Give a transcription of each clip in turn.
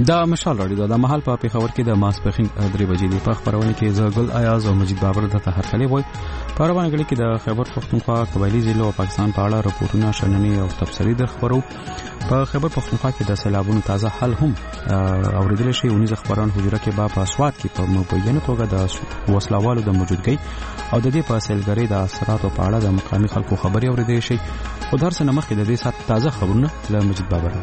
دا مشال راډیو د محل په پیښور کې د ماسپخین 3 بجې د په خبرونه کې زګل ایاز او مجید بابر د تحرکلي وای په روانه غړي کې د خیبر پختونخوا قبایلی ضلع او پاکستان په اړه راپورټونه شننې او تبصرې در خبرو په خیبر پختونخوا کې د سیلابونو تازه حل هم اوریدل شي. ونیز خبران حجره کې په اسوات کې په مبینه توګه د وسلوالو د موجودګۍ او د دې په سیلګری د اثراتو په اړه د مقامي خلکو خبري اوریدل شي. خو در څنګه مخکې د دې سات تازه خبرونه له مجید بابر.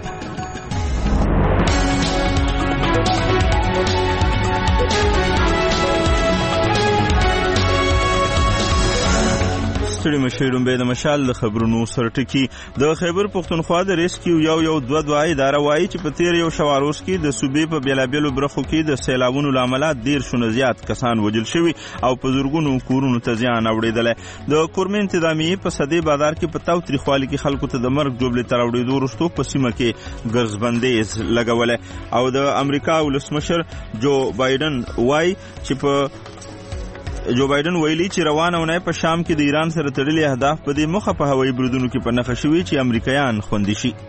ستړي مشیرون به د مشال د خبرونو سرټکی د خیبر پختونخوا د ریسکیو یو 2 اداره وایي چې په تیر یو شواروس کې د صوبې په بیلابیلو برخو کې د سیلابونو لامل 10 زیات کسان وژل شوي او په زورګونو کورونو ته زیان اوریدل. د کورمې انتظامیه په صدې بازار کې په تاو تریخوالي کې خلکو ته د مرګ جوړل تر اوریدو وروسته په سیمه کې ګرځبندیز لګولې او د امریکا ولسمشر جو بایدن وایي چې په جو بایدن ویلي چې روانه ونې په شام کې د ایران سره تړلي اهداف په دې مخه په هوایي برودونو کې په نښه شوي چې امریکایان خوندي شي.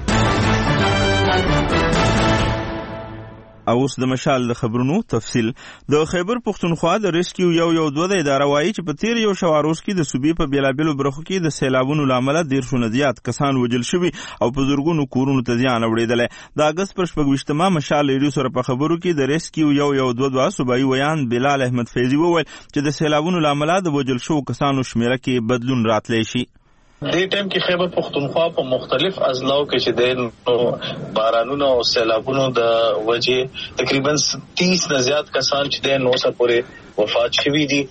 اوس د مشال د خبرونو تفصیل. د خیبر پختونخوا د ریسکیو یو 2 اداره وایي چې په تیر یو شواروس کې د صوبې په بیلابیلو برخو کې د سیلابونو لامل 10 زیات کسان وژل شوي او په زورګونو کورونو ته زیان اوریدل. د اگست پر 28 مشال ریډیو سره په خبرو کې د ریسکیو یو 2 صوبایي ویان بلال احمد فیضی وویل چې د سیلابونو لامل د وژل شوو کسانو شمیره کې بدلون راتلی شي. دې ټیم کې خیبر پختونخوا په مختلف اضلاعو کې چې د بارانونو او سیلابونو د وجې تقریبا 30 نه زیات کسان چې د 900 پورې وفات شوي دي.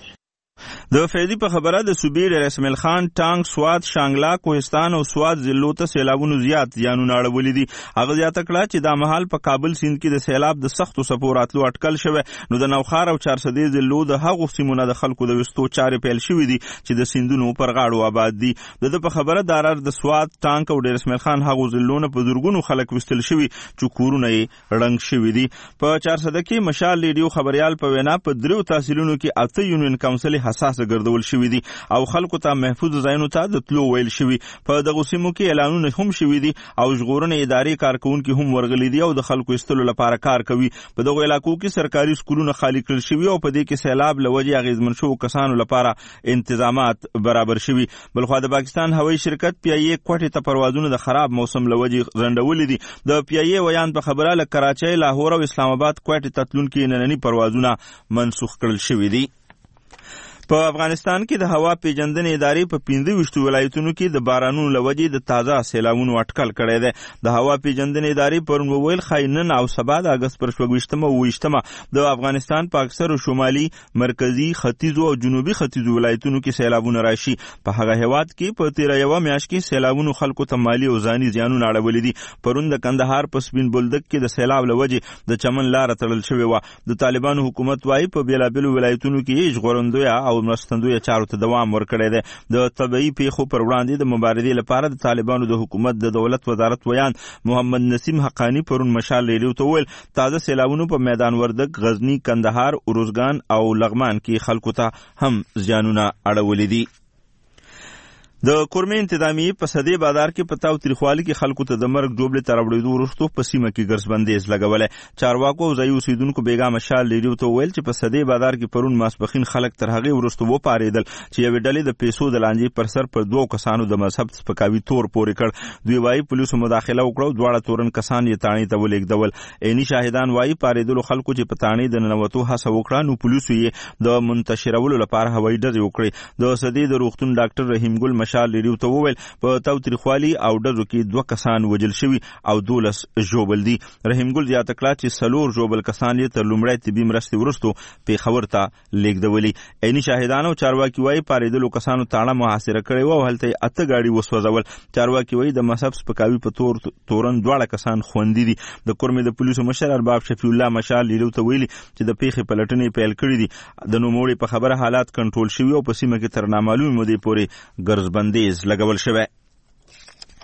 د فیضی په خبره د صوبې د رسمل خان ټانګ سواد شانګلا کوهستان او سواد ضلعو ته سیلابونو زیات زیانونه اړولې دي. هغه زیاته کړه چې د مهال په کابل سیند کې د سیلاب د سختو څپو راتلو اټکل شوی نو د نوخار او 400 ضلعو د هغو سیمونو د خلکو د وستو چارې پیل شوې دي چې د سیندونو پر غاړو آباد دي. د په خبره دارر د سواد ټانګ او د رسمل خان هغو ضلعونو په زورګونو خلک وستل شوي چې کورونه یې رنګ شوي دي. په 400 کې مشال ریډیو خبريال په وینا په درو تحصیلونو کې 8 یونین کونسل حساس ګرځول شوی دي او خلکو ته محفوظ ځایونو ته د تلو ویل شوی. په دغه سیمو کې اعلانونه هم شوی دي او ژغورنې ادارې کارکونکو هم ورغلي دي او د خلکو استلو لپاره کار کوي. په دغه علاقو کې سرکاري سکولونه خالی کړل شوی او په دې کې سیلاب لوجې اغیزمن شو کسانو لپاره تنظیمات برابر شوی. بلخو د پاکستان هوایي شرکت پی ای ای کوټه ته پروازونه د خراب موسم لوجې رندول دي. د پی ای ای ویان په خبره ل کراچۍ لاهور او اسلام آباد کوټه ته تلونکو نننی پروازونه منسوخ کړل شوی دي. په افغانستان کې د هوا پیژندنې ادارې په 25 ولایتونو کې د بارانونو لوجې د تازه سیلابونو اټکل کړی دی. د هوا پیژندنې ادارې پرون وویل خاینن او سبا د اگست پر 28 د افغانستان په اکثر شمالي مرکزی ختیځو او جنوبي ختیځو ولایتونو کې سیلابونه راشي. په هغه هیواد کې په 13 میاشت کې سیلابونو خلکو ته مالی او ځاني زیانونه اړولې دي. پرون د کندهار په سپین بولدک کې د سیلاب لوجې د چمن لار تړل شوې و. د طالبانو حکومت وايي په بیلابیلو ولایتونو کې ژغورندوی او مرستندوی چارو ته دوام ورکړی دی. د طبيعي پیښو پر وړاندې د مبارزې لپاره د طالبانو د حکومت د دولت وزارت ویان محمد نسیم حقانی پرون مشال ریډیو ته ویل تازه سیلابونو په میدان وردګ، غزنی، کندهار، اروزګان او لغمان کې خلکو ته هم زیانونه اړولې دي. د کورمې انتظامیه په صدې بازار کې په تاو تریخوالي کې خلکو ته د مرګ جوړل تر اوریدو وروسته په سیمه کې ګرځبندیز لګولې. چارواکو او ځایي اوسیدونکو بیګا مشال ریډیو ته ویل چې په صدې بازار کې پرون ماسپخین خلک تر هغه وروسته و پاریدل چې یو ډلې د پیسو د لانجې پر سر پر 2 کسانو د مذهب سپکاوي تور پورې کړ. دوی وايي پولیسو مداخله وکړه، دواړه تورن کسان یې تانی ته ولېږدول. عیني شاهدان وايي پاریدلو خلکو چې په تانی د ننوتو هڅه وکړه نو پولیسو یې د منتشرولو لپاره هوایي ډزې وکړې. د صدې د روغتون ډاکټر رحیم ګل مشال ریډیو ته په تاوتریخوالي او ډزو کې 2 کسان وژل شوي او 12 ژوبل دي. رحیم ګل زیاته کړه چې 4 ژوبل کسان یې تر لومړۍ طبي مرستې وروسته پیښور ته لیږدولي. عیني شاهدان او چارواکي وايي پاریدلو کسانو تاړه محاصره کړې و او هلته 8 ګاډي وسوځول. چارواکي وايي د مذهب سپکاوي په تورن 2 کسان خوندي دي. د کورمې د پولیسو مشر ارباب شفیع الله مشال لیدو ته ویلي چې د پیښې پلټنې پیل کړې دي. د نوموړي په خبره حالات کنټرول شوي او په سیمه کې تر نامعلومې مودې پورې ګرځبندیز لګول شوی.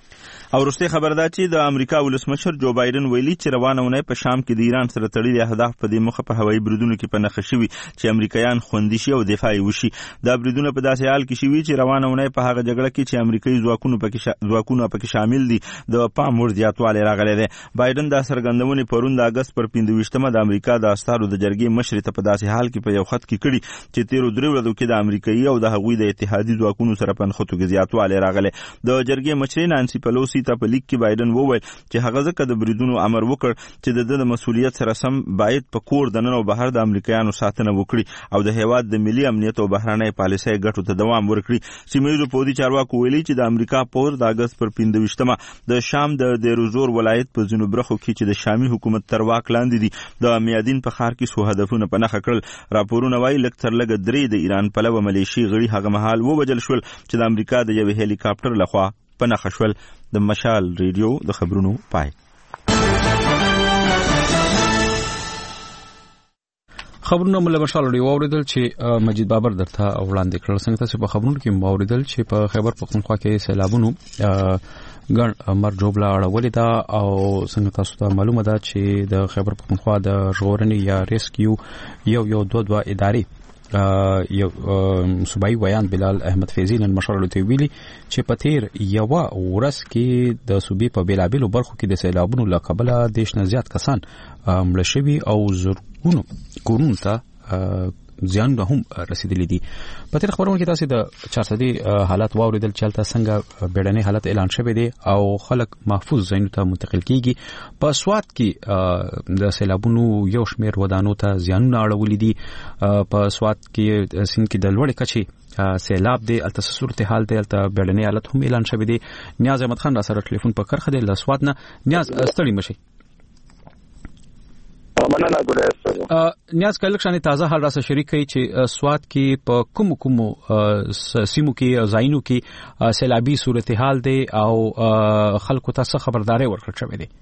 او وروستۍ خبر ده چې د امریکا ولسمشر جو بایدن ویلي چې روانه اونۍ په شام کې د ایران سره تړلي اهداف په دې موخه په هوایي بریدونو کې په نښه شوي چې امریکایان خوندي شي او دفاع وشي. دا بریدونه په داسې حال کې شوي چې روانه اونۍ په هغه جګړه کې چې امریکایي ځواکونه پکې شامل دي د پام وړ زیاتوالی راغلی دی. بایدن دا څرګندونې پرون د اګست پر 15مه د امریکا د استازو د جرګې مشرې ته په داسې حال کې په یو خط کې کړي چې تیرو 3 ورځو کې د امریکایي او د هغوی د اتحادي ځواکونو سره په نښتو کې زیاتوالی راغلی. د جرګې مشرې نانسي پلوسی ته په لیک کې بایدن وویل چې هغه ځکه د بریدونو امر وکړ چې د مسؤلیت سره سم باید په کور دننه او بهر د امریکایانو ساتنه وکړي او د هیواد د ملي امنیت او بهرنۍ پالیسۍ ګټو ته دوام ورکړي. سیمه‌ییزو پوځي چارواکو ویلي چې د امریکا پوځ د اګست پر 15مه د شام د دیروزور ولایت په ځینو برخو کې چې د شامي حکومت تر واک لاندې دي د میادین په ښار کې څو هدفونه په نښه کړل. راپورونه وایي لږ تر لږه 3 د ایران پلوه ملیشي غړي هغه مهال ووژل شول چې د امریکا د یوې هلیکاپټر لخوا په نښه شول. د مشال ریډیو د خبرونو پای. خبرونه مله مشال ریډیو اوریدل چې مجید بابر درته وړاندې کړل. څنګه تاسو په خبرونو کې اوریدل چې په خیبر پختونخوا کې سیلابونو ګڼ مرجوبله اړولې ده او څنګه تاسو ته معلومه ده چې د خیبر پختونخوا د ژغورنې یا ریسکیو یو 2 ادارې یو صوبایي ویان بلال احمد فیضی نن مشورې ته ویلي چې په تیر یو ورځ کې د صوبې په بیلابیلو برخو کې د سیلابونو له کبله 10 نه زیات کسان مړه شوي او زرګونو کورونو ته زیانونه هم رسیدلي دي. په تیر خبرونه کې تاسو د 400 حالات واوریدل چې هلته څنګه بیړنی حالت اعلان شوی دی او خلک محفوظ ځایونو ته منتقل کیږي. په سوات کې د سیلابونو یو شمېر ودانو ته زیانونه اړولي دي. په سوات کې سیند کې د لوړې کچې سیلاب دی، الته صورتحال دی، الته بیړنی حالت هم اعلان شوی دی. نیاز احمد خان را سره ټلیفون په کرخه دی له سوات نه. نیاز ستړي مشي. مننه ګورې نیاز کله ښه تازه حال را سره شریک کړي چې سوات کې په کوم سیمو کې ځایونو کې سیلابي صورتحال دی او خلکو ته څه خبرداري ورکړل شوې ده.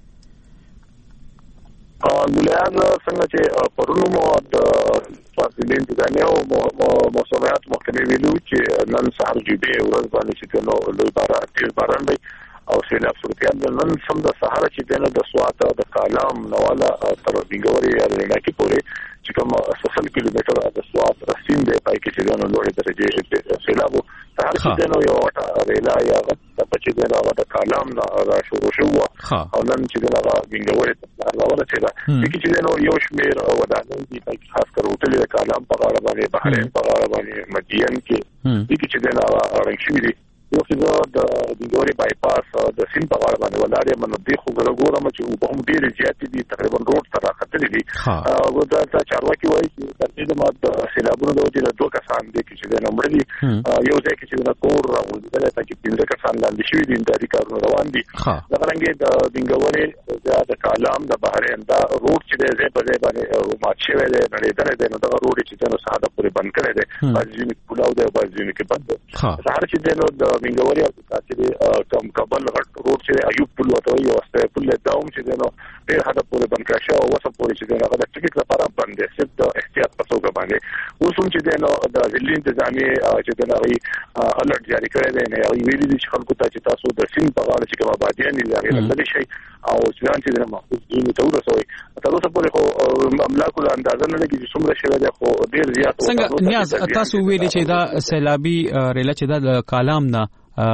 ګلیان څنګه چې پرونو مو د فاصلې انتظامیه او موسمیات محکمې ویلو چې نن سهار جوبې ورځ باندې چې نو لوی باران دی او سیلاب صورتحال نن سم د سهار چې دنه د سوات د کالام نواله تر بیګوري یا لناکی پورې چې کوم 60 کیلومتر د سوات رسین دی پای کې چې دنه لوړې درجه سیلاب سهار چې دنه یو وټه ریلا یا د پچې دنه د کالام را شروع شو او نن چې دنه بیګوري راوړل شي چې دنه یو شمیر ودانۍ دي خاص کر هوټل د کالام په غاړه باندې بحرین په غاړه باندې مدین کې چې دنه رنګ شوی دي. یو څه د بیګوري بایپاس د سیم په غاړه باندې ولارې منبه خو ګورم چې په هم ډېر زیات دي تقریبا روډ ته راختلي دي. او دا چارواکي وایي چې د دې د سیلابونو د وجې د 2 کسان دي چې د نمبر دي یو ځای کې چې د کور راوځي ته کې 15 کسان لاندې شوي دي د کارونو روان دي. دا څنګه د بیګوري د کالام د بحرین دا روډ چې د ځای په ځای باندې مات شوی دی نړیدل دی نو دا روډ چې نو ساده پورې بند کړی دی باندې پولاو دی باندې کې بند سهار چې نو منګوري او تاسو کوم کابل روډ چې ایوب پل وته یو استه پل داوم چې نو ډېر حدا پورې بند کړی شو او وسه پورې چې نو هغه ټیکټ لپاره بند دي چې د احتیاط په توګه باندې اوس هم چې نو د ځلې انتظامیه چې نو الرټ جاری کړی دی نه ویلي دي چې خلکو ته چې تاسو د سین په غاړه چې کوم آبادیان دي هغه لږ شي او ځان چې نو محفوظ دي ته ورسوي تر اوسه پورې خو املاکو د اندازه نه لګي چې څومره شوی دی خو ډېر زیات څنګه نیاز تاسو ویلي چې دا سیلابي ریله چې د کالام نه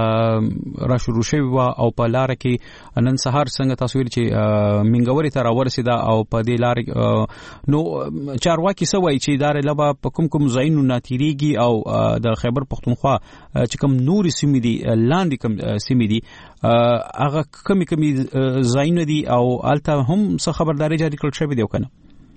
را شروع شوی و او په لار کې نن سهار څنګه تاسو ویل چې منګوري ته راورسیدا او په دې لار نو چارواکي سوي چې دار لبا په کوم ځایونو ناتیریږي او د خیبر پختونخوا چې کوم نوري سیمې دي لاندې کوم سیمې دي هغه کمی ځایونه دي او الته هم څه خبرداري جاری کړل شوی دی کنه.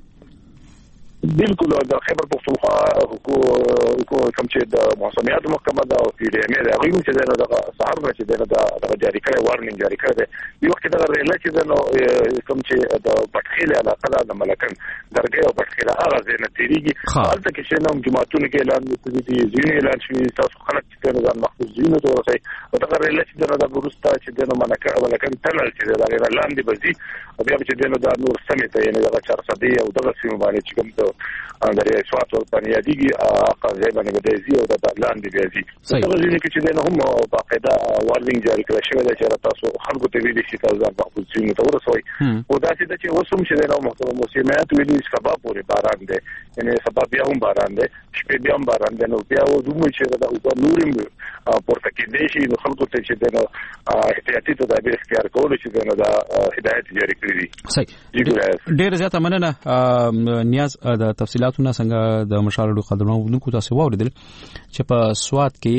بالکل د خیبر پختونخوا کوم چې د موسمیات محکمه دا او پی ډی ام دا غوښتنه چې دا سهار نه چې دا جاری کړي وارنینګ جاری کړي یو وخت دا ریله چې نو کوم چې د پټخیله علاقه د ملکن درګه او پټخیله هغه ځای نه تیریږي حالت کې چې نو جماعتونو کې اعلان وکړي دي ځینې اعلان شوی تاسو خلک چې نو محفوظ ځینو ته ورسي دا ریله چې دا ورسته چې د ملکن تنل چې دا لاندې بزي او بیا چې نو دا نور سمیته یعنی دا 400 او دغه سیمه باندې چې کوم درې سوات بنیادیږي قضیه باندې بدایي او د لاندې بیازي څنګه ځینې کې چې هم باقاعده وارنینګ جاری کړی شوی دی چې تاسو خلکو ته ویلي شي تاسو ځان محفوظ شئ متورسوي او دا چې وسوم چې نو محترم موسمیات ویلي سبا پورې باران دی یعنی سبا بیا هم باران دی شپې بیا هم باران دی نو بیا و دومره چې دا او نورم پورته کې دی چې خلکو ته چې نو احتیاطي تدابیر اختیار کول چې نو دا هدایت جاری کړی دي صحیح ډېر زیاته مننه نیاز د تفصیلاتونه څنګه د مشالډو قدرونکو تاسو واوریدل چې په سوات کې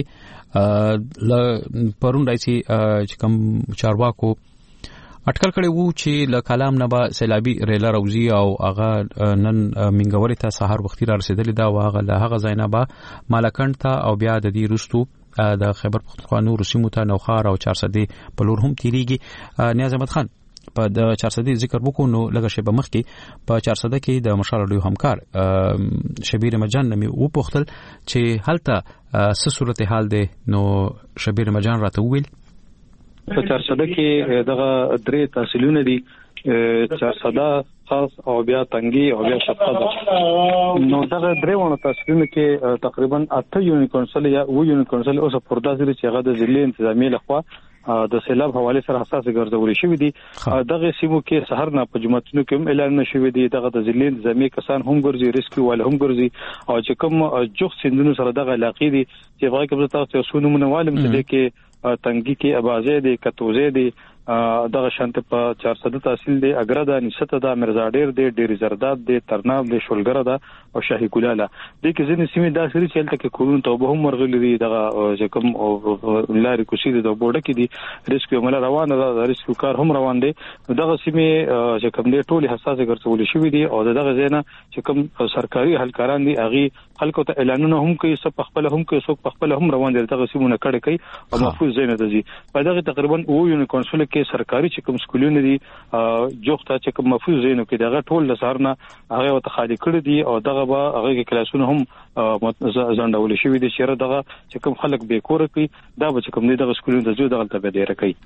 پرون راځي چې کوم چارواکو اټکل کړي وو چې له کلام نه به سیلابي ریلا روزي او هغه نن منګوري ته سحر وختي را رسیدلی دا واغه له هغه زینبا مالکند ته او بیا د دې رستو د خیبر پختونخوا نور سیمو ته نوخار او 400 په لور هم تیریږي. نیاز احمد خان په د 400 ذکر وکړو نو لږه شی به مخ کې په 400 کې د مشالډو همکار شبیر مجان نمي او پختل چې هلته څه صورتحال ده نو شبیر مجان راته ویل په 400 کې دغه درې تحصیلونه دي 400 خاص او بیا تنګي او بیا شفقه نو دغه درې ونه تحصیلونه کې تقریبا 8 یونټ کونسل یا و یونټ کونسل اوس په داسې چې هغه د ضلع انتظامی لخوا د سیلاب حواله سره حساس ګرځول شوې دي. دغه سیمو کې سحر نه په جمعتونو کې اعلان نشوي دي دغه د ضلع انتظامی کسان هم ګرځي ریسکیو ول هم ګرځي او چې کوم جوخ سندونو سره دغه علاقې دي چې هغه کې تاسو سونو عالم ته کې تنګي کې ابازه دي کتوزه دي دغه شانت په 400 تحصیل دي اګردا نشته دا مرزاډیر دي ډیر زرداد دي ترناب دي شولګره دا او شاهي ګلاله دي کې ځینې سیمې دا سری چلته کې کورون ته به هم ورغلي دي دغه کوم لاري کوشي د بورډ کې دي ریسکیو مل روان ده ریسکیو کار هم روان دي دغه سیمې چې کوم دي ټولي حساسه ګرځول شوې دي او دغه ځینه چې کوم سرکاري هلکاران دي اغي خلکو ته اعلانونه هم کوي سب خپل هم کوي سو خپل هم روان دي دغه سیمونه کړه کوي او محفوظ زینه دي په دغه تقریبا او یو کونسل کې سرکاري چې کوم سکولونه دي جوخته چې کوم محفوظ زینو کې دغه ټول لسارنه هغه ته خالي کړی دي او دغه به هغه کې کلاسونه هم ځندول شوی دي چې دغه چې کوم خلک به کور کوي دا به چې کوم دغه سکولونه د جو دغه ته به ډیر کوي.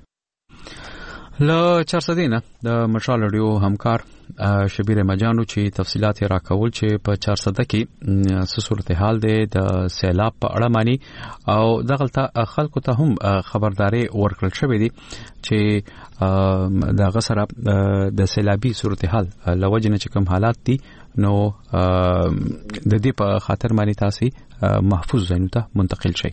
له 400 نه د مشالډو همکار شبیر مجانو چې تفصيلات راکول چې په 400 کې څه صورتحال ده د سیلاب په اړه مانی او دغلطه خلکو ته هم خبرداري ورکړل شوې دي چې د غسر د سیلابي صورتحال لوجنه چې کوم حالات دي نو د دې په خاطر مانی تاسو محفوظ ځای ته منتقل شي.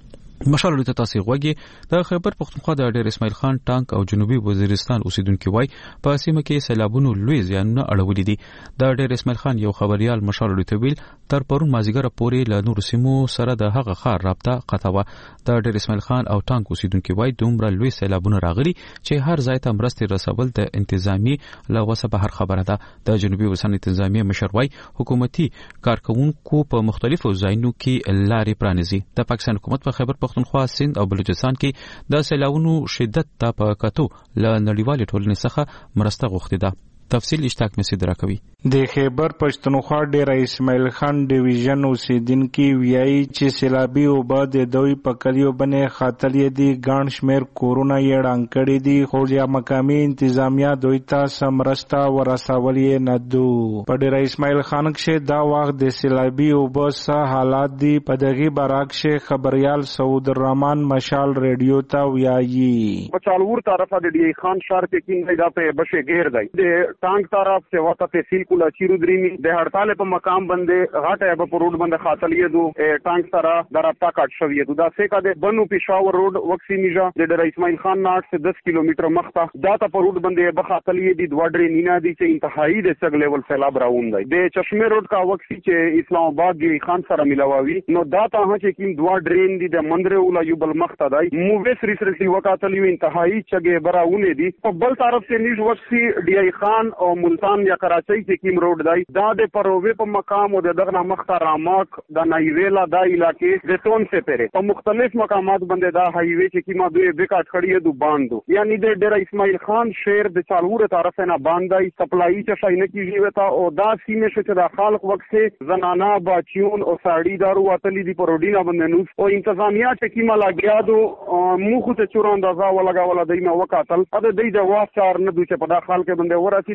مشالډو ته تاسو غوږی د خیبر پختونخوا د ډیر اسماعیل خان ټانک او جنوبي وزیرستان اوسیدونکو وای په سیمه کې سیلابونو لوی زیانونه اړولې دي. د ډیر اسماعیل خان یو خبريال مشالډو ته ویل تر پرون مازیګر پورې له نور سیمو سره د هغه خار رابطه قطعه د ډیر اسماعیل خان او ټانک اوسیدونکو وای دومره لوی سیلابونه راغلي چې هر ځای ته مرستې رسول د انتظامی لغوسه به هر خبره ده. د جنوبي وسن انتظامی مشروي حکومتي کارکونکو په مختلفو ځایونو کې لارې پرانیزي. د پاکستان حکومت په خیبر پختونخوا سند او بلوچستان کې د سیلابونو شدت ته په کتو له نړیوال ټولنې څخه مرسته غوښتي ده. تفصیل اشتاق میں صدرا کوي. د خیبر پښتونخوا ډیر اسماعیل خان ډیویژن اوسیدونکو ویایي چې سیلابي او باد دوی په کلیو باندې خاطرې دي ګڼ شمیر کورونا یې ډنګ کړي دي خو یا مقامي انتظامیه دوی ته سمرستا ورسولې نه دو. په ډیر اسماعیل خان کې دا وخت د سیلابي او بس حالات دي په دغه برعکس خبريال سعود الرحمن مشال ریډیو ته ویایي په چالور طرفه د ډی خان شهر کې کیندای دا په بشه غیر دی د ټانک طرف سے وتا تحصیل کولا چیرو درینی د هړتال په مقام باندې غاټه په روډ باندې خاطلې دو ټانک سره درپتا کټ شوی دو دا څه کده بنو پېښور روډ وکسی میجا د ډیر اسماعیل خان ناټ سے 10 کیلومتر مخته دا ته په روډ باندې بخاطلې دي دوړې نینا دي چې انتهایی د سګ لیول سیلاب راوون دی د چشمه روډ کا وکسی چې اسلام آباد دی خان سره ملاوي نو دا ته چې کیم دوه ډرین دي د مندره ولا یو بل مخته دی موویس ریسرچ وکاتلې انتهایی چګه براونه دي په بل طرف سے نیج وکسی ډی ای خان او ملتان یا کراچۍ کې کیم روډ دی دا د پرووی په مقام او دغه مخته راماک د نایویلا دا علاقې د تون سے پره په مختلف مقامات باندې دا هایوی چې کیما دوی بیکاټ کړی دو باندو یعنی د ډیر اسماعیل خان شهر د چالور طرف نه باندای سپلای چې شاینه کیږي وتا او دا سیمه چې د خلق وخت سے زنانا باچیون او ساړي دارو وتلی دی پروډینا باندې نو او انتظامیه چې کیما لاګیا دو مخ ته چور اندازا ولګا ولا دینه وکاتل ا د دې جواب چار نه دوی چې په داخل کې باندې ورسی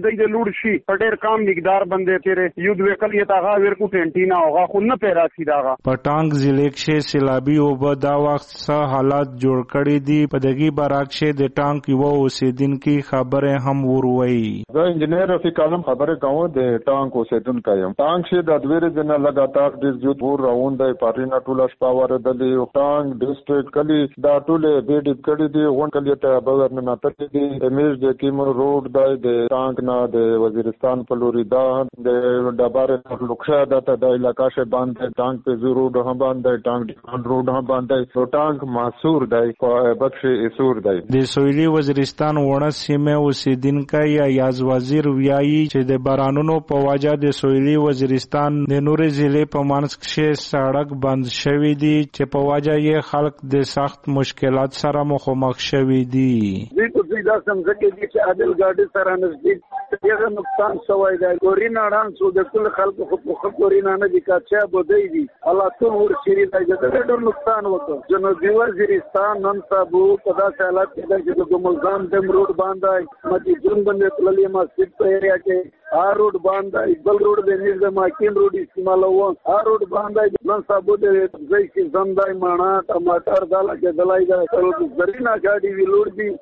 د لوړ شي په ډېر کم مقدار باندې تیرې یو دوه کلی تاغه ورکو ټینټینا اوغه خو نه پیدا کی داغه په ټانګ ضلع کې سیلابي او دا وخت څه حالات جوړ کړي دي په دغه باراکشه د ټانګ یو اوسیدونکو خبره هم وروي زه انجنیر رفیق عالم خبره کوم د ټانګ اوسیدونکو یم ټانګ شه د دویره جن لګاتار د جو پور راوند دی پارینا ټوله شپاور د ټانګ ډیسټریکټ کلی دا ټوله به د کړي دی غون کلی ته بغیر نه ناتل دي امیج د کیمر روډ د ټانګ نه د وزیرستان په لوري دا د ډبار لوکشا د علاقہ شه باندې ټانګ په زورو هم باندې ټانګ روډ هم باندې ټانګ ماسور دی په بخش اسور دی د سویلي وزیرستان وړه سیمه اوسیدونکو یاز وزیر ویایي چې د بارانونو په وجه د سویلي وزیرستان د نورې ضلع په منځ کې سړک بند شوی دی چې په وجه یې خلک د سخت مشکلات سره مخامخ شوی دي دا څنګه کې چې عادل ګاډي سره نزدیک یو نقصان شوی دی ګورینه اړان سو د ټول خلکو خو ګورینه نه دي کاچا بودی دي الله ټول ور شری دی چې ډېر نقصان وکړ جنوبي وزیرستان نن سبو په داسې حالت کې چې د ملزام دم روډ باندې مدي جون باندې تللی مسجد په ایریا کې روډ باندې بل روډ د نظام ماکین روډ استعمالو روډ باندې نن سبو د ځای کې زندای مانا ټماټر داله کې دلای دا ټول زرینا ګاډي ویلوړ دي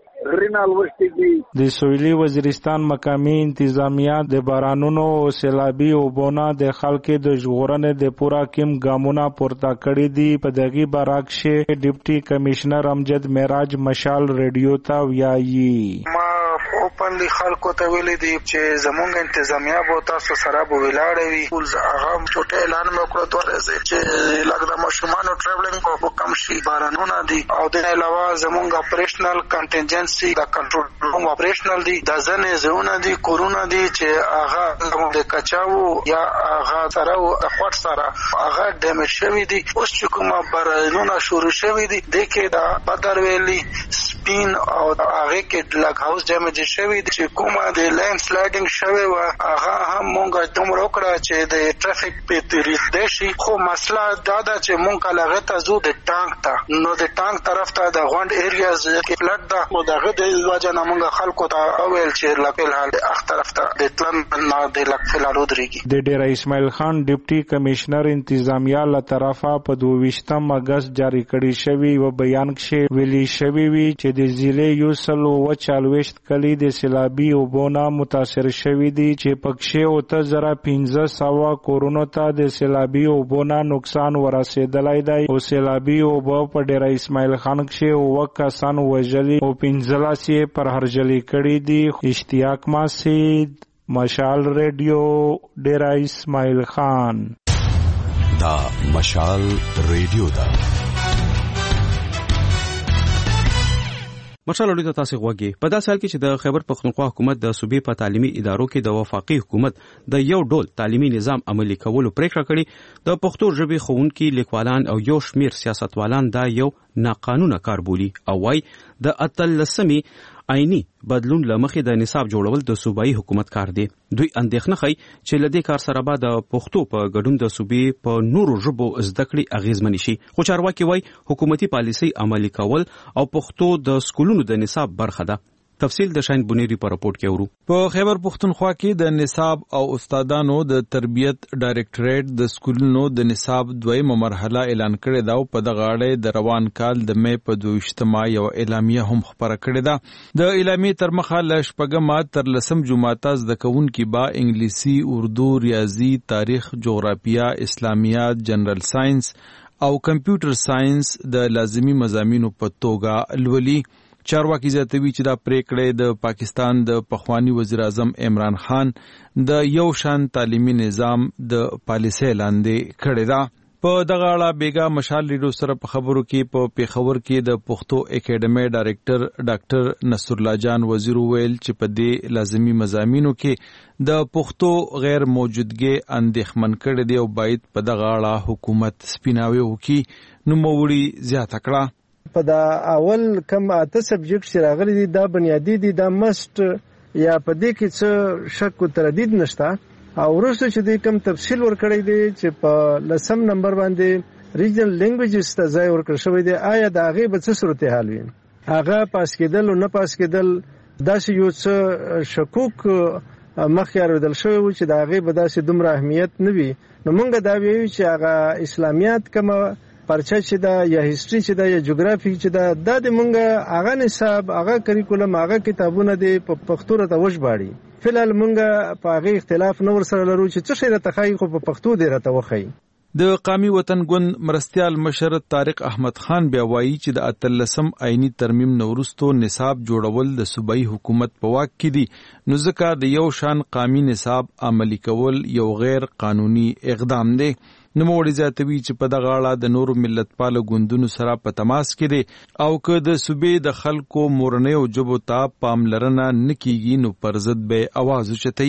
د سویلي وزیرستان مقامی انتظامیه د بارانونو او سیلابي اوبونه د خلکو د ژغورنې د پورا کیم ګامونه پورته کړی دي په دغه باراکشه ډیپټي کمشنر امجد معراج مشال ریډیو ته ویایي اوپنلی خلکو ته ویلي دي چې زمونږ انتظامیه به تاسو سره به ولاړ وي هغه چوټه اعلان وکړو دوه چې لږ د ماشومانو ټریولینګ په کم شي بارانونه دي او د علاوه زمونږ اپریشنل کنټینجنسي د کنټرول روم اپریشنل دي د ځنې زونه دي کورونا دي چې هغه د کچاو یا هغه سره د خواټ سره هغه ډیمیج شوی دي اوس چې کومه بارانونه شروع شوی دي د کې د بدر ویلي سپین او هغه کې لګ هاوس ډیمیج شوی دي چې کومه د لینډ سلایډینګ شوی و هغه هم مونږ دومره وکړه چې د ټرافیک په تریخ شي خو مسله دا ده چې مونږ لغه ته زو د ټانک ته نو د ټانک طرف ته د غونډ ایریاز کې پلټ ده او دغه د وجه نه مونږ خلکو ته اول چې لکه حال اخ طرف ته د تلن نه د لکه لارو درېږي د ډیر اسماعیل خان ډیپټي کمشنر انتظامیه له طرفه په 22 اگست جاری کړی شوی و بیان کې ویلي شوی وی چې د ضلع یو سلو و 40 کلی د سیلابي اوبونه متاثر شوی دي چې پکښې 1500 کورونو ته د سیلابي اوبونه نقصان ورسېدلی دی او سیلابي اوبه په ډیر اسماعیل خان کې و کسان وژلي او 15 پر هرجلی کړي دي اشتیاق ماسید مشال ریډیو ډیر اسماعیل خان دا مشال ریډیو دا مشال ریډیو ته تاسو غوږی په داسې حال کې چې د خیبر پختونخوا حکومت د صوبې په تعلیمي ادارو کې د وفاقي حکومت د یو ډول تعلیمي نظام عملي کولو پریکړه کړې د پښتو ژبې ښوونکي لیکوالان او یو شمیر سیاستوالان دا یو ناقانونه کار بولي او وايي د اتلسمي عیني بدلون لمخې د نصاب جوړول د صوبایي حکومت کار دی دوی اندېښنه کوي چې لدې کار سره به د پښتو په ګډون د صوبې په نورو ژبو زده کړې اغیزمن شي خو چارواکي وايي حکومتي پالیسي عملي کول او پښتو د سکولونو د نصاب برخه ده تفصیل د شاین بنيري په راپورټ کې ورو په خیبر پختونخوا کې د نصاب او استادانو د تربیت ډایریکټریټ د سکولونو د نصاب دویمه مرحله اعلان کړې ده او په دغه اړه د روان کال د مې په 22 یو اعلامیه هم خبره کړې ده د اعلامیه تر مخه ل شپږم تر لسم جمعه زده کوونکي با انګلیسي اردو ریاضي تاریخ جغرافیه اسلامیات جنرال ساينس او کمپیوټر ساينس د لازمي مضامینو په توګه لولي چارواکي زیاتوي چې دا پریکړه د پاکستان د پخوانی وزیر اعظم عمران خان د یو شان تعلیمي نظام د پالیسۍ لاندې کړې ده په دغه اړه بیګا مشال ریډیو سره په خبرو کې په پیښور کې د پښتو اکیډمي ډایریکټر ډاکټر نصر الله جان وزیر ویل چې په دې لازمي مضامینو کې د پښتو غیر موجودګي اندېښمن کړي دی او باید په دغه اړه حکومت سپیناوي وکړي نو موړي زیاته کړه په دا اول کم اته سبجیکټ چې راغلي دي دا بنیادی دي دا مست یا په دې کې څه شک او تردید نشته او وروسته چې د کوم تفصیل ورکړی دی چې په لسم نمبر باندې ریجنل لینګویجز ته ځای ورکړ شوی دی آیا دا هغه به څه صورتحال وي هغه پاس کېدل او نه پاس کېدل دا یو څه شکوک مخکې اورېدل شوی و چې د هغې به داسې دومره اهمیت نه وي. نو موږ دا ویو چې هغه اسلامیات کومه پرچه چې ده یا هیستوري چې ده یا جغرافي چې ده دا د موږ هغه نصاب هغه کریکولم هغه کتابونه د پښتو راته وژباړي. فلحال موږ په هغې اختلاف نه ورسره لرو چې څه شی راته ښایي خو په پښتو دې راته وښایي. د قومي وطن ګوند مرستیال مشر طارق احمد خان بیا وایي چې د 18 آئینی ترمیم نه وروسته نصاب جوړول د صوبایي حکومت په واک کې دي، نو ځکه د یو شان قومي نصاب عملي کول یو غیر قانوني اقدام دی. نوموړي زیاتوي چې په دغه اړه د نورو ملتپاله ګوندونو سره په تماس کې دي او که د صوبې د خلکو مورنیو ژبو ته پاملرنه نه کیږي نو پر ضد به اواز اوچتوي.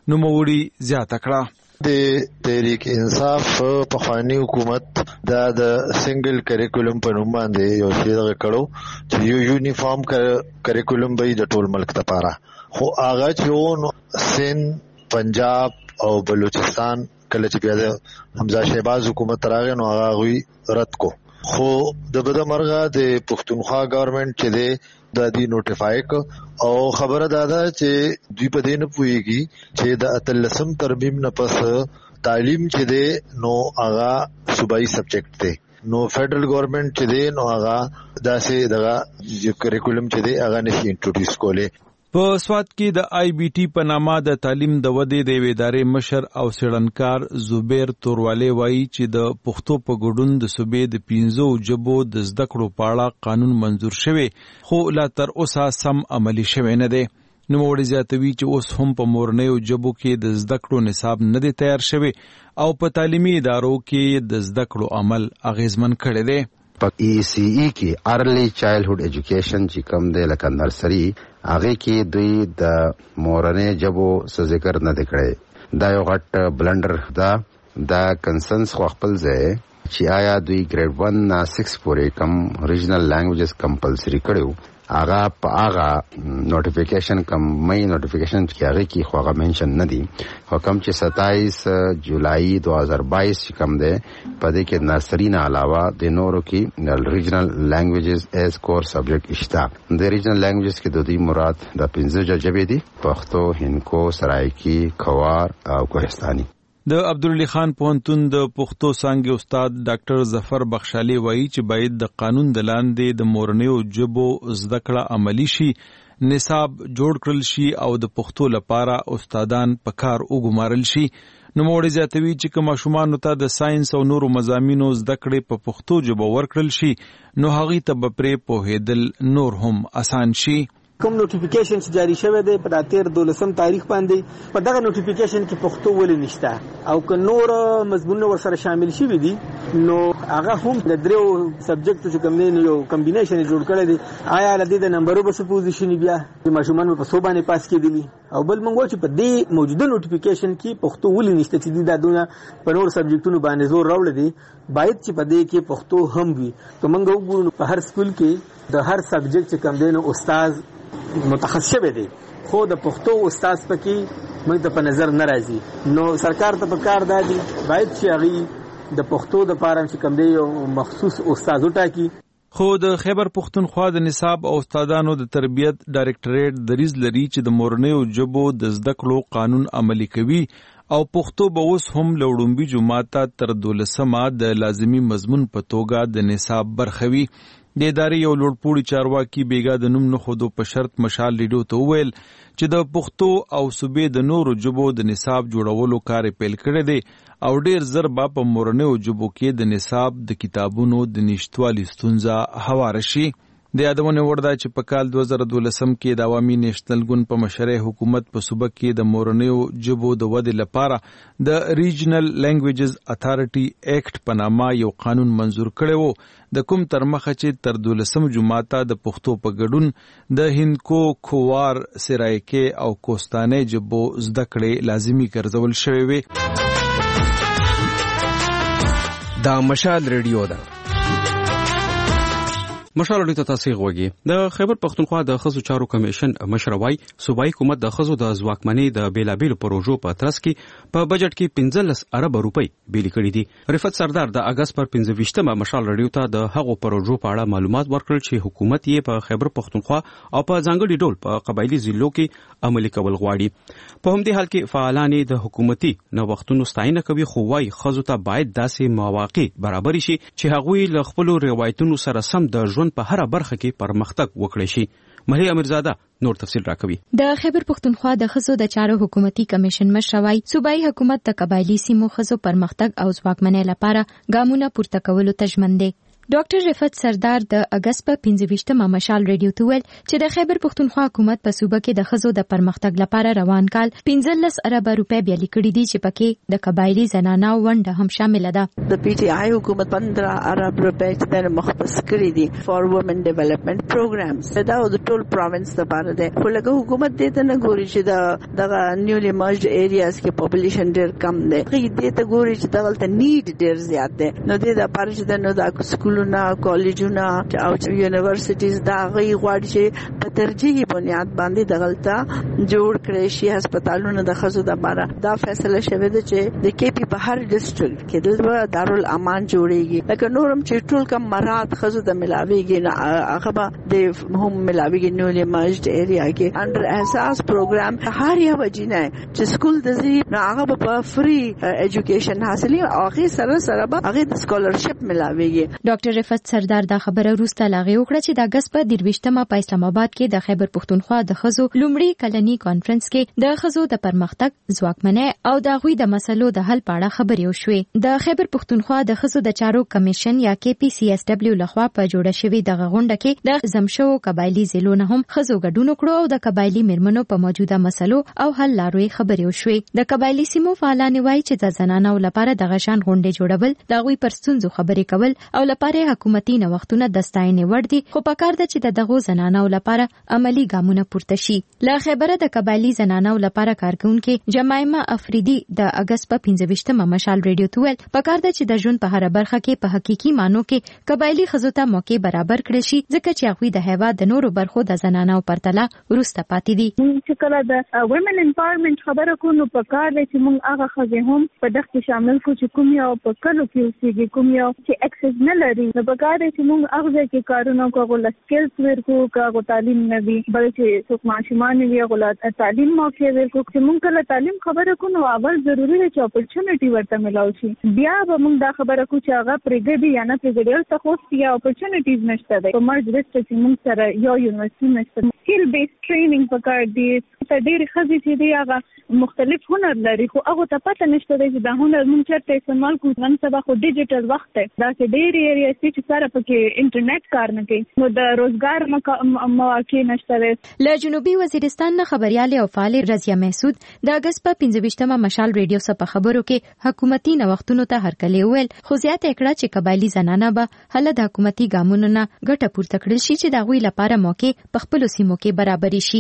نوموړي زیاته کړه د تحریک انصاف پخوانی حکومت دا د سنگل کریکولم په نوم باندې یو شی دغه کړو چې یو یونیفارم کریکولم به د ټول ملک لپاره، خو هغه چې سند، پنجاب او بلوچستان کله چې بیا د حمزه شهباز حکومت راغی نو هغه غوي رد کو. خو د بده مرغه د پښتونخوا گورنمنت چې د دې نوټیفای کو او خبره دادا چې دوی په دې نه پويږي چې د 18 ترمیم نه پس تعلیم چې دی نو هغه صوبایي سبجیکټ دی، نو فیډرل گورنمنت چې دی نو هغه داسې دغه کریکولم چې دی هغه نشي انټروډیوس کولی. په سوات کې د آی بی ټي په نامه د تعلیم د ودې د ادارې مشر او څېړنکار زبیر توروالی وایي چې د پښتو په ګډون د صوبې د 15 ژبو د زده کړو په اړه قانون منظور شوی خو لا تر اوسه سم عملي شوی نه دی. نوموړي زیاتوي چې اوس هم په مورنیو ژبو کې د زده کړو نصاب نه دی تیار شوی او په تعلیمي ادارو کې د زده کړو عمل اغیزمن کړی دی. په ECE کې ارلی چایلډهود ایجوکیشن چې کوم دی لکه نرسري هغه کې دوی د مورنۍ ژبو څه ذکر نه دی کړی. دا یو غټ بلندر دا کنسنس خو خپل ځای چې آیا دوی ګریډ 1 نه 6 پورې کم ریجنل لینګویجز کمپلسري کړو هغه په هغه نوټیفیکیشن کم مې نوټیفیکیشن کې هغه کې خو هغه منشن نه دي، خو کم چې 27 جولای 2022 کم ده په دې کې نرسري نه علاوه د نورو کې ریجنل لینګویجز ایز کور سبجیکټ اشتا. د ریجنل لینګویجز کې د دې مراد د 15 ژبې دي: پښتو، هندکو، سرایکی، کھوار او کوهستاني. د عبدالعلی خان پوهنتون د پښتو څانګې استاد ډاکټر ظفر بخشالي وایي چې باید د قانون د لاندې د مورنیو ژبو زده کړه عملي شي، نصاب جوړ کړل شي او د پښتو لپاره استادان په کار وګمارل شي. نوموړي زیاتوي چې که ماشومانو ته د ساينس او نورو مضامینو زده کړې په پښتو ژبه ورکړل شي نو هغوی ته به پرې پوهېدل نور هم اسان شي. کوم نوټیفیکیشن چې جاری شوی دی په 12 تاریخ باندې په دغه نوټیفیکیشن کې پښتو ولې نشته او که نور مضمونونه ورسره شامل شوي دي نو هغه هم د دریو سبجیکټو چې کوم دی یو کمبینیشن جوړ کړی دی. آیا لدې د نمبرو به څه پوزیشن بیا د ماشومان په څو باندې پاس کېدلی او بل موږ چې په دې موجوده نوټیفیکیشن کې پښتو ولې نشته چې دا دونه په نور سبجیکټونو باندې زور راوړی دی، باید چې په دې کې پښتو هم وي. که موږ وګورو په هر سکول کې د هر سبجیکټ چې کوم دی نو استاد متخصص شوی دی خو د پښتو استاد پکې موږ ته په نظر نه راځي. نو سرکار ته په کار دادي باید چې هغه د پښتو د پاره چې کوم دی یو مخصوص استاد وټاکي. خو د خیبر پښتونخوا د نصاب او استادانو د تربیت ډایرکټریټ دریځ لري چې د مورنیو ژبو د زده کړو قانون عملي کوي او پښتو به اوس هم له وړومبي جماعت تر 12مه د لازمي مضمون په توګه د نصاب برخه وي. د ادارې یو لوړپوړي چارواکي بیګا د نوم نه خودو په شرط مشال ریډیو ته وویل چې د پښتو او صوبې د نورو ژبو د نصاب جوړولو کار پیل کړی دی او ډیر زر به په مورنیو ژبو کې د نصاب د کتابونو د نشټوالي ستونزه هواره شي. د یادونه ورده چې په کال 2012 کې د عوامي نېشنل ګوند په مشرۍ حکومت په صوبه کې د مورنیو ژبو د ودې لپاره د ریجنل لینګویجز اتھارټي ایکټ په نامه یو قانون منظور کړی وو، د کوم تر مخه چې تر 12 جماعت د پښتو په ګډون د هندکو، کھوار، سرایکی او کوستاني ژبو زده کړې لازمي ګرځول شوی وي. دا مشال ریډیو ده. مشال اړیته تاسو غوږی د خیبر پختونخوا د خزو چارو کمیشن مشروي صوبایي حکومت د خزو د ځواکمنۍ د بیلابیل پروژو په ترڅ کې په بجټ کې 15 ارب روپۍ بیل کړي دي. رفعت سردار د اگست پر 15مه مشال اړیو ته د هغو پروژو په اړه معلومات ورکړل چې حکومت یې په خیبر پختونخوا او په ځانګړي ډول په قبایلی ضلعو کې عملي کول غواړي. په همدې حال کې فعالان د حکومتي نوښتونو ستاینه کوي، خو وايي خزو ته باید داسې مواقع برابر شي چې هغوی له خپل روایتونو سره سم د ژوند په هر برخه کې پرمختګ وکړي شي. مهیا امیرزاده نور تفصیل راکوي. د خیبر پختونخوا د خزو د چارو حکومتي کمیشن مشروي صوبایي حکومت د قبایلی سیمو خزو پرمختګ او ځواکمنۍ لپاره ګامونه پورته کولو ته ژمن دی. ډاکټر رفعت سردار د اگست په 15مه مشال ریډیو ته ویل چې د خیبر پختونخوا حکومت په صوبه کې د خزو د پرمختګ لپاره روان کال 15 ارب روپۍ بیلې کړې دي چې پکې د قبایلی زنانو ونډه هم شامل ده. د پی ټی آی حکومت 15 ارب روپۍ د مختص کړې دي فار وومن ډیولپمنٹ پروګرامز دا د ټول پروینس لپاره ده. خو لکه حکومت دې نه ګوري چې د نیولی مرجډ ایریاز کې پاپولیشن ډیر کم ده. دې ته ګوري چې دغلته نیډ ډیر زیات ده. نو دې د لپاره چې نو د سکولونو کالجونه او یونیورسيټیز دا غي غواړي چې په ترجیحي بنیاد باندې دغلته جوړ کړي شي هسپتالونه د خزو د لپاره. دا فیصله شوه چې د کې پی په هر ډیسټریکټ کې د دارالامان جوړيږي. لکه نورم چې ټول کم مراد خزو د ملاويږي نه هغه به د هم ملاويږي نیولې ماجد ایریا کې انډر اساس پروګرام هر یو وجینه چې سکول د زی هغه په فری ایجوکیشن حاصلې او هغه سره به هغه د سکالرشپ ملاويږي. ډاکټر رفعت سردار دا خبره روسته لاغي وکړه چې د اگست په 23مه په اسلام آباد کې د خیبر پختونخوا د خزو لومړی کلنی کانفرنس کې د خزو د پرمختګ ځواکمنۍ او د غوي د مسلو د حل په اړه خبرې وشوې. د خیبر پختونخوا د خزو د چارو کمیشن یا کې پی سی اس ډبلیو لخوا په جوړه شوی د غونډه کې د زمشو قبایلی ضلعو نه هم خزو ګډون وکړو او د قبایلی میرمنو په موجوده مسلو او حل لارې خبرې وشوې. د قبایلی سیمو فعالان وایي چې د زنانو لپاره د غشان غونډې جوړول د غوي پر ستونزو خبرې کول او لپاره حکومتي نوښتونه د ستاینې وړ دي، خو پکار ده چې دغه زنانو لپاره عملی ګامونه پورته شي. له خیبره د قبایلی زنانو لپاره کارکونکو جمایمه افریدي د اگست په 15مه مشال ریډیو ته ویل پکار ده چې د ژوند په هر برخه کې په حقيقي مانو کې قبایلی خزو ته موقع برابر کړي شي، ځکه چې هغوی د هیواد د نورو برخو د زنانو پرتله ورسته پاتې دي. چې کله د وومن امپاورمنت خبره کوو پکار ده چې موږ هغه خزې هم په دغه کې شامل کړو چې کوم یو په کلو کې اوسېږي، کوم یو چې اکسس نه لري. نو پکار ده چې موږ هغه کې کارونه کوو، سکلز ورکو، کوو تعلیم نه وي بلکې څوک ماشومان وي هغه تعلیم موقع ورکو. چې موږ کله تعلیم خبره کوو اول ضروری ده چې اپورچونټی ورته ملاو شي. بیا به موږ دا خبره کوو چې هغه پرګدي یا نه پرګدي څه خو یا اپورچونټیز نشته ده. په مرج ډیسټریکټ کې موږ سره یو یونیورسيټي نشته. سکل بیس ټریننګ پکار دی. ته ډېر خزې چې دی هغه مختلف هنر لري، خو هغه ته پته نشته چې دا هنر موږ چیرته استعمال کوو. نن سبا خو ډیجیټل وخت دی، دا چې ډېر ایریا چې سره پکې انټرنیټ کار نه کوي، نو د روزګار مواقع نشته. له جنوبي وزیرستان نه خبريال او فعال رضیا محسود د اگست په 15مه مشال ریډیو سره په خبرو کې حکومتي نوښتونو ته هرکلی ویل، خو زیات کړه چې قبایلی زنانه به هله د حکومتي ګامونو نه ګټه پورته کړل شي چې د غوي لپاره موقع په خپل سیمو کې برابر شي.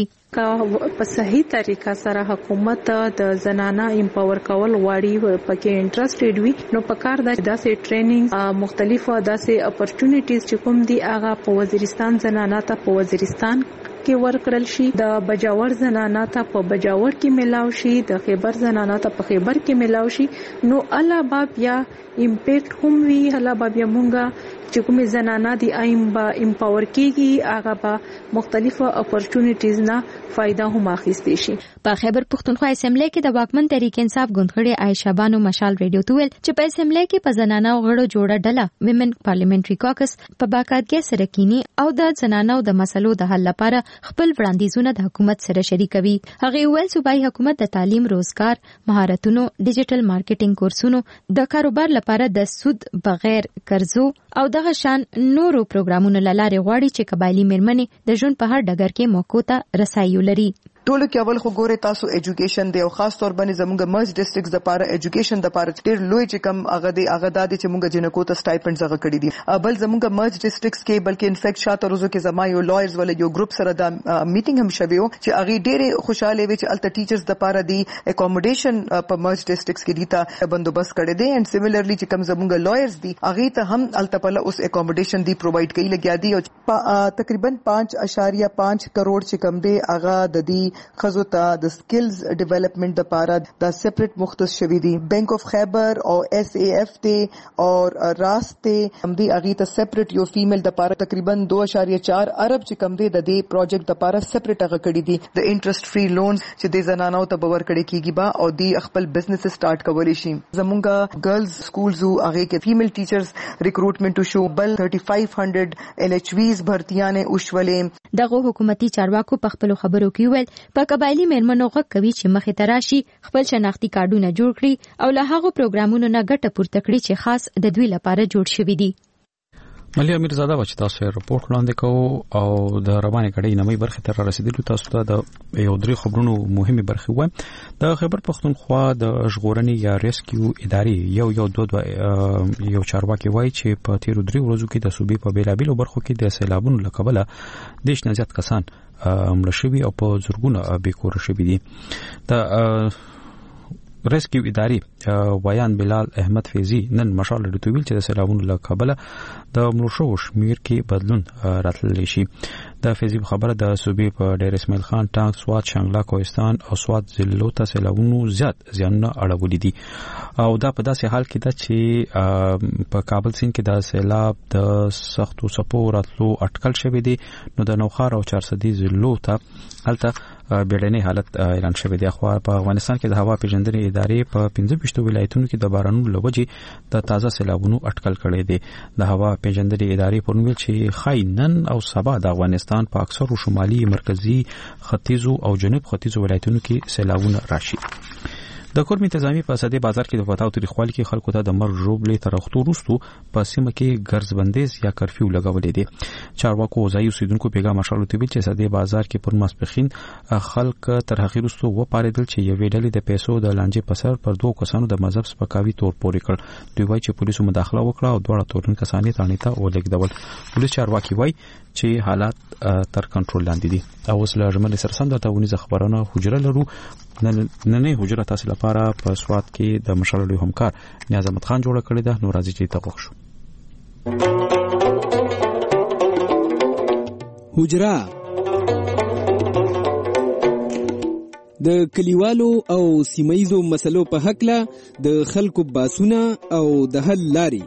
په صحیح طریقه سره حکومت د زنانه امپاور کول غواړي، پکې انټرېستډ وي، نو پکار دا داسې ټریننګ مختلفه داسې اپورچونټیز چې کوم دي هغه په وزیرستان زنانه ته په وزیرستان کې ورکړل شي، د بجاور زنانه ته په بجاور کې ملاو شي، د خیبر زنانه ته په خیبر کې ملاو شي. نو الله باب یا امپیکټ هم وی، الله باب یا مونږه چې کومې زنانه دي امپاور کیږي هغه به مختلفه اپورچونټیز نه فائدہ هم اخیستي شي. په خیبر پختونخوا اسمبلی کې د واکمن تحریک انصاف ګوندخړي عائشہ بانو مشال ریډیو ته ویل چې په اسمبلی کې په زنانو غړو جوړه ډله ویمن پارلیمنټري کاکس په باکاتګۍ سره کینی او د زنانو د مسلو د حل لپاره خپل وړاندیزونه د حکومت سره شریکوي. هغه ویل صوبایي حکومت د تعلیم، روزګار، مهارتونو، ډیجیټل مارکیټینګ کورسونو، د کاروبار لپاره د سود بغیر قرضو او دغه شان نورو پروګرامونو لاره غواړي چې قبایلی میرمنې د ژوند په هر ډګر کې موقع ته رسایي ولري. ټولو کې اول خو ګوره تاسو ایجوکیشن دی او خاص طور باندې زموږ مرج ډیسټریکټس د لپاره ایجوکیشن د لپاره ډېر لوی چې کم هغه د چې موږ جنکو ته سټایپنډز هغه کړی دي بل زموږ مرج ډیسټریکټس کې بلکې انفیکټ شاته روزو کې زما یو لایرز ول یو ګروپ سره د میټینګ هم شوی و چې هغه ډېر خوشاله وي چې الته ټیچرز د لپاره دی اکوموډیشن په مرج ډیسټریکټس کې دیتا بندوبست کړی دی اینڈ سیملرلی چې کم زموږ لایرز دي هغه ته هم الته په اوس اکوموډیشن دی پرووایډ کوي لګیا دي او تقریبا 5.5 کروڑ چې کم دی هغه د دې خزو ته د سکلز ډیولپمنٹ د لپاره د سیپریټ مختص شوی دي بینک اف خیبر او SAF ته اور راس ته هم دی هغه ته سیپریټ یو فیمیل د لپاره تقریبا 2.4 ارب چې کم دی د دې پروجیکټ د لپاره سیپریټ هغه کړی دي د انټرست فری لونز چې د زنانو ته باور کړي کیږي با او دی خپل بزنس سٹارټ کولی شي زمونږه ګرلز سکولز هغه کې فیمیل ټیچرز ریکروټمنټ شو بل 3500 LHVs بھرتیاں نه اوشولې دغه حکومتي چارواکو په خپل خبرو کې ویل په قبایلی مېرمنو غږ کوي چې مخې ته راشي خپل شناختی کارډونه جوړ کړي او له هغه پروګرامونو نه ګټه پورته کړي چې خاص د دوی لپاره جوړ شوي دي ملي امیرزاده چې تاسو رپورټ وړاندې کوو او د رواني کړي نمې برخه تر رسیدلو تاسو ته د یو درې خبرونو مهمه برخه و د خیبر پختونخوا د ژغورنې یا ریسکیو ادارې یو چارواکي وایي چې په تیر 3 ورځو کې د صوبې په بیلابیلو برخو کې د سیلابونو لکبله د نزيات کسان مړ شوي او په زورګونه بیکور شوي دي د ریسکیو ادارې ویان بلال احمد فیضی نن مشال لټویل چې د سیلابونو له کبله د ملوشو شمیر کې بدلون راتللی شي د فیضی خبره د صوبې په ډیر اسماعیل خان ټانک سواد شانګلا کوهستان او سواد ضلعو ته سیلابونو زیات زیانونه اړولې دي او دا په داسې حال کې ده چې په کابل سیند کې د سیلاب د سختو سپو راتلو اټکل شوی دی نو د نوخار او 400 ضلعو ته هلته بیړنی حالت اعلان شوی دی خو په افغانستان کې د هوا پیژندنې ادارې په 15 ولایتونو کې د بارانونو لوجې د تازه سیلابونو اټکل کړي دي د هوا پیژندنې ادارې په نوم چې خاینن او سبا د افغانستان په اکثرو شمالي مرکزی ختیځو او جنوب ختیځو ولایتونو کې سیلابونه راشي د کورم انتظامی په صدې بازار کې د فتاو تاریخوالي کې خلکو ته د مرګ ژوبلې تر وختو وروسته په سیمه کې ګرځ بندیز یا کرفیو لګولې دي چارواکو ځای اوسیدونکو پیغام مشالو ته ویل چې صدې بازار کې پر ماسپخین خلک تر هغه وروسته و پاریدل چې یو ډلې د پیسو د لانجې په سر پر 2 کسانو د مذهب سپکاوي تور پورې کړ دوی وایي چې پولیسو مداخله وکړه او دوه تورن کسانې تانې ته ولګیدل پولیس چارواکي وایي چې حالات تر کنټرول لاندې دي او اوس له جمله سرسند ته ونیزه خبرونه حجره لرو نن حجره تاسو لپاره په سواد کې د مشالو همکار نیاز احمد خان جوړ کړی ده نو راځي چې تاسو شو حجره د کلیوالو او سیمایزو مسلو په حق له د خلکو باسونه او د حل لاري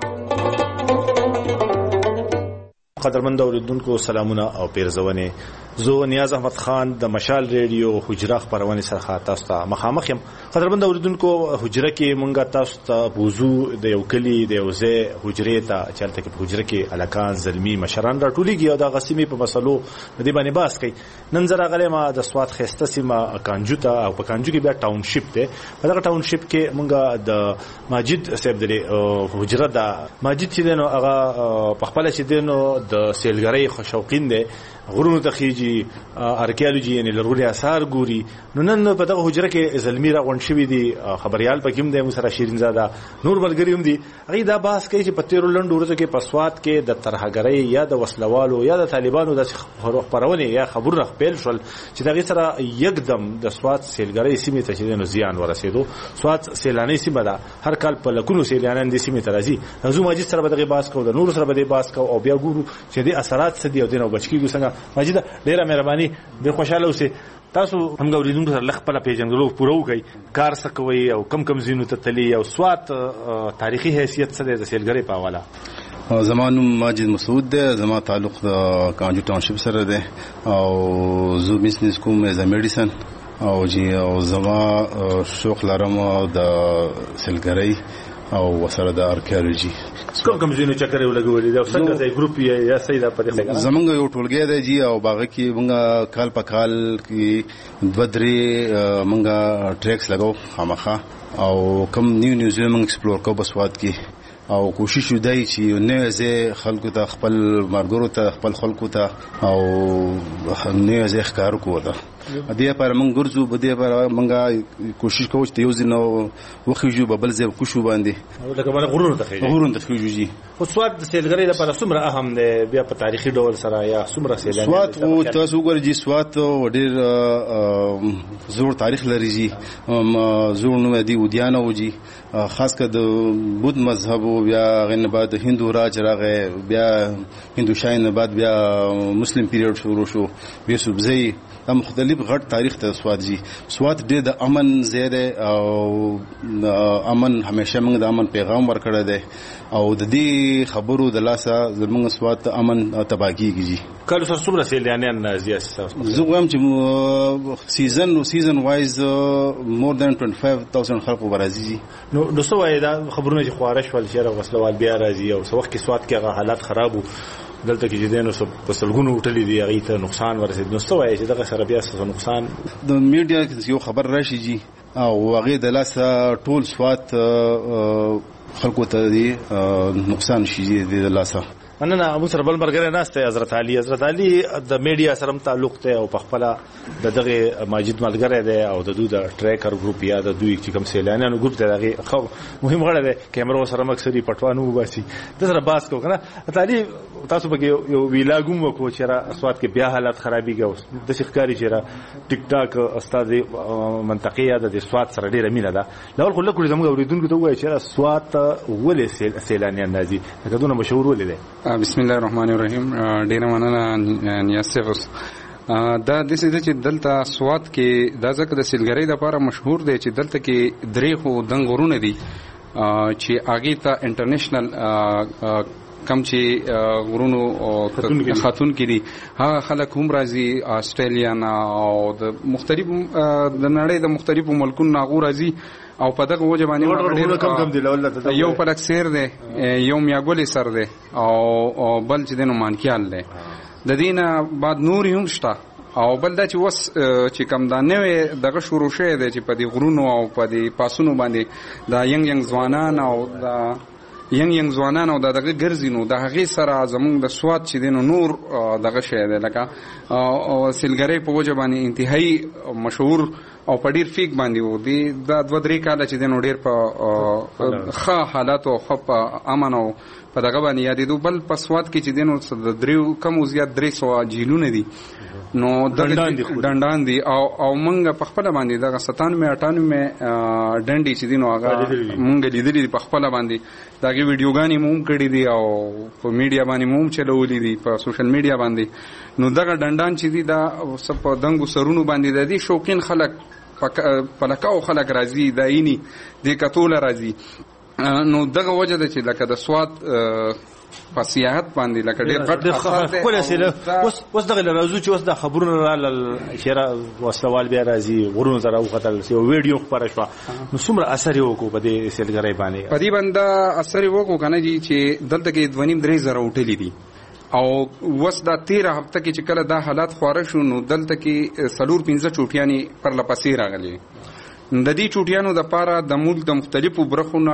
قدرمند اوریدونکو سلامونه او پیرزونه زه نیاز احمد خان د مشال ریډیو حجره خبرونه سره تاسو ته مخامخ یم قدرمند اوریدونکو حجره کې مونږه تاسو ته بوزو د یو کلی د یو ځای حجره ته چلته کې حجره کې الکان زلمی مشران راټولېږي او د غسیمي په مسلو د دې باندې باس کوي نن زره غلې ما د سواد خسته سیمه کانجو ته او په کانجو کې بیا ټاونشپ ته په دغه ټاونشپ کې مونږه د ماجد صاحب د حجره د ماجد چې دنو هغه په خپل چې دنو د سیلګری خوشوقین دي غرونو تخیجی ارکیالوجی یعنی لرغونی آثار ګوري نو نن په دغه حجره کې زلمیرا غونډشوي دي خبريال پکیم د مسره شیرین زاده نور بلګری هم دي هغه دا باس کوي چې په 13 لنډ ورځو کې پسواد کې د ترهګری یا د وسلوالو یا د طالبانو د خبرونه یا خبرونه خپل شول چې دغه سره یکدم د سواد سیلګری سیمه ته چې نو زیان ورسېدو سواد سیلانی سیمه ده هر کال په لکونو سیلانان د سیمه ته راځي هغه ماجد سره به دغه باس کو د نور سره به دغه باس کو او بیا ګورو چې د اثرات څه دي او دنه بچکی ګسنګ ماجد ډیره مهرباني به خوشاله اوسئ تاسو هم غوړیدونکو سره لخ په پیژنګلو پوره وکي کار سکوي او کم زینو ته تلی او سواد تاریخي حیثیت سره د سیلګری په حواله زمانو ماجد مسعود ده زما تعلق د کانجو ټاونشپ سره ده او زو بزنس کوم از میډیسن او جی او زما شوق لرم د سیلګری او وسره د ارکیالوجي کوم زینو چکر ولګولې دا څنګه ځای ګروپ یا سیدا په دغه زمونږ یو ټولګی دی جی او باغ کې مونږه کال په کال کې بدري مونږه ټریکس لګاو خامخا او کم نیو زیلند ایکسپلور کو بسواد کې او کوشش ودای چې نه زه خلکو ته خپل مرګورو ته خپل خلکو ته او نه زه ښکار کوو دې لپاره موږ ګرځو په دې لپاره موږ کوشش کوو چې یو ځینو وخیجو په بل ځای کوشو باندې لکه باندې غرور ته خیجو خو سواد د سیلګری لپاره څومره اهم دی بیا په تاریخي ډول سره یا څومره سیلانی سواد او تاسو وګورئ سواد ډېر زور تاریخ لري زور نو دی ودیانه وجي خاص کر د بود مذهب او بیا غن بعد هندو راج راغی بیا هندو شاین بعد بیا مسلم پیریډ شروع شو بیا سبزی مختلف غټ تاریخ ته سواد ډېر د امن زیاده او امن همیشه موږ د امن پیغام ورکړی دی او د دې خبرو د لاسه زموږ سواد امن تباکیږي کله سره څومره سیلانیان زیات زه وایم چې سیزن وایز مور دان 25000 خلک ورازي نو څه وایي دا خبرونه چې خوارش ول شهر غسلوال بیا راځي او څو وخت کې سواد کې هغه حالات خراب وو دلته کې چې دینو په سلګونو هوټلې دی هغه ته نقصان ورسېد نو څه وایي چې دغه سره بیا څه نقصان د میډیا کې یو خبر راشي جی او هغه د لاسه ټول سواد خلکو ته دی نقصان شي د لاسه نن ابو سره بل مرګره ناشته حضرت علي د میډیا سره تعلق ته او په خپل دغه ماجد ملګری دی او د دوی د ټریکر ګروپ یا د دوی چې کوم سیلانیانو ګروپ ته دغه خو مهم غړی دی کیمرو سره مکسري پټوانو وباسي د سره باس کو کنه تعالی تاسو به یو ویلاګوم وکړو چې را اسواد کې بیا حالات خرابېږي د شخکاری چې را ټیک ټاک استاد منطقيه د اسواد سره ډیره مینه ده لول خو لکه زموږ اوریدونکو ته وایي چې اسواد ولې سیلانیان نازي دا دونه مشهور ولې بسم الله الرحمن الرحیم ډیره مننه نیاسفس دا د دې چې دلته سواد کې د ځکه د سیلګری لپاره مشهور دی چې دلته کې درې خو دنګورونه دي چې اگې ته انټرنیشنل کم چې غرونو خاتون کې دي هغه خلک هم راځي استرالیا او د مختلف د نړۍ د مختلفو ملکونو ناغو راځي او په دغه وجه باندې یو پلکسیر دی یو میاګولې سر دی او بل چې دینو مانکیال دی د دینه بعد نور هم شته او بل دا چې وس چې کم دا نوې دغه شروع شوی دی چې په دې غرونو او په دې پاسونو باندې دا ینګ ځوانان او دا ینګ ځوانان او دغه ګرځینو د هغه سره زمونږ د سواد چې دینو نور دغه شی دی لکه او سیلګری په وجه باندې انتهایی مشهور او په ډیر فیک باندې وو دی د 2-3 کال چې دینو ډیر په ښه حالات او په امن او په دغه باندې یادېدو بل په سواد کې چې دینو د دریو کم زیات 300 جیلونه دي نو ډندان دي او مونږ په خپل باندې دغه 97-98 ډنډي چې دینو هغه مونږ لیدلې په خپل باندې دغه ویډیوګانی مونږ کړې دي او په میډیا باندې مونږ چلولې دي په سوشل میډیا باندې نو دغه ډندان چې دي دا سپ دنګو سرونو باندې د دې شوقین خلک پلکاو خلک راځي دایني د کتول راځي نو دغه وجه ده چې لکه د سواد په سیاحت باندې لکه ډېر غټ کله سره اوس دغه راځو چې اوس د خبرونو را شهر وسوال بیا راځي غرونو سره وختل یو ویډیو خبره شو نو څومره اثر یې وکړو په دې سیلګری باندې په دې باندې اثر یې وکړو کنه جی چې دلته کې 2.5-3 زره هوټلې دي او وس دا 13 هفته کې چې کله دا حالات خواره شو نو دلته کې 4-5 چوټیانی پر لپسې راغلي د دې چوټیانو د پاره د ملک د مختلفو برخونو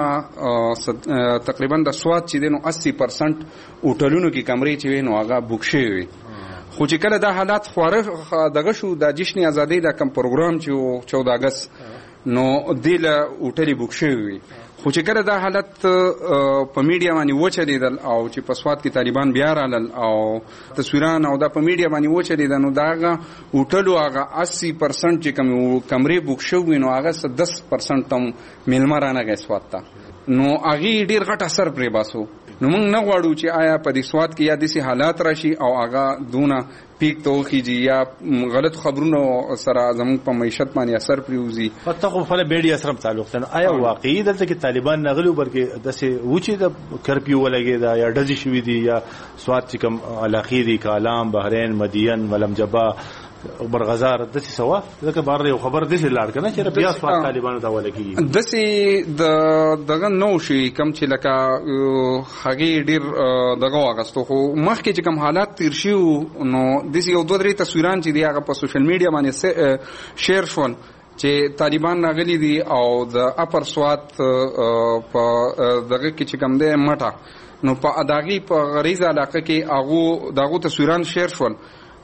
تقریبا د سواد چې دینو 80% هوټلونو کې کمرې چې وینو هغه بوک شوی خو چې کله دا حالات خواره دغه شو د جشن ازادۍ د کم پروګرام چې 14 اگست نو دله هوټلې بوک شوی خو چې کله دا حالت په میډیا باندې وچلیدل او چې په سواد کې طالبان بیا رالل او تصویران او دا په میډیا باندې وچلیدل نو داغه هوټلو هغه 80% چې کمرې بوک شوی نو هغه 10% تم میلمرانه غي سواد ته نو هغه ډیر غټ اثر پرې باسو نو موږ نه غواړو چې آیا په دې سواد کې یا داسې حالات راشي او هغه دونه پیک توخیږي یا غلط خبرونو سره زموږ په معیشت باندې اثر پریوزي پته خو فل میډیا سره تعلق نه آیا واقعي دلته کې طالبان نغلو برکه دسه وچی د کرپیو ولګي دا یا ډزې شوې دي یا سواد چې کوم علاقې دي کالام بحرین مدین ولم جبا برغزار دسه سوا ځکه بار یو خبر دسه لاړ کنه چې بیا سواد طالبانو ته ولګي دسه دغه نو شي کم چې لکه هغه ډیر دغه واغستو خو مخکې چې کوم حالات تیر شي نو دسه یو 2-3 تصویران چې دی هغه په سوشل میډیا باندې شیر شول چې طالبان راغلي دي او د اپر سواد په دغه کې چې کوم دی مټه نو په اداغي په غریزه علاقه کې هغه دغه تصویران شیر شول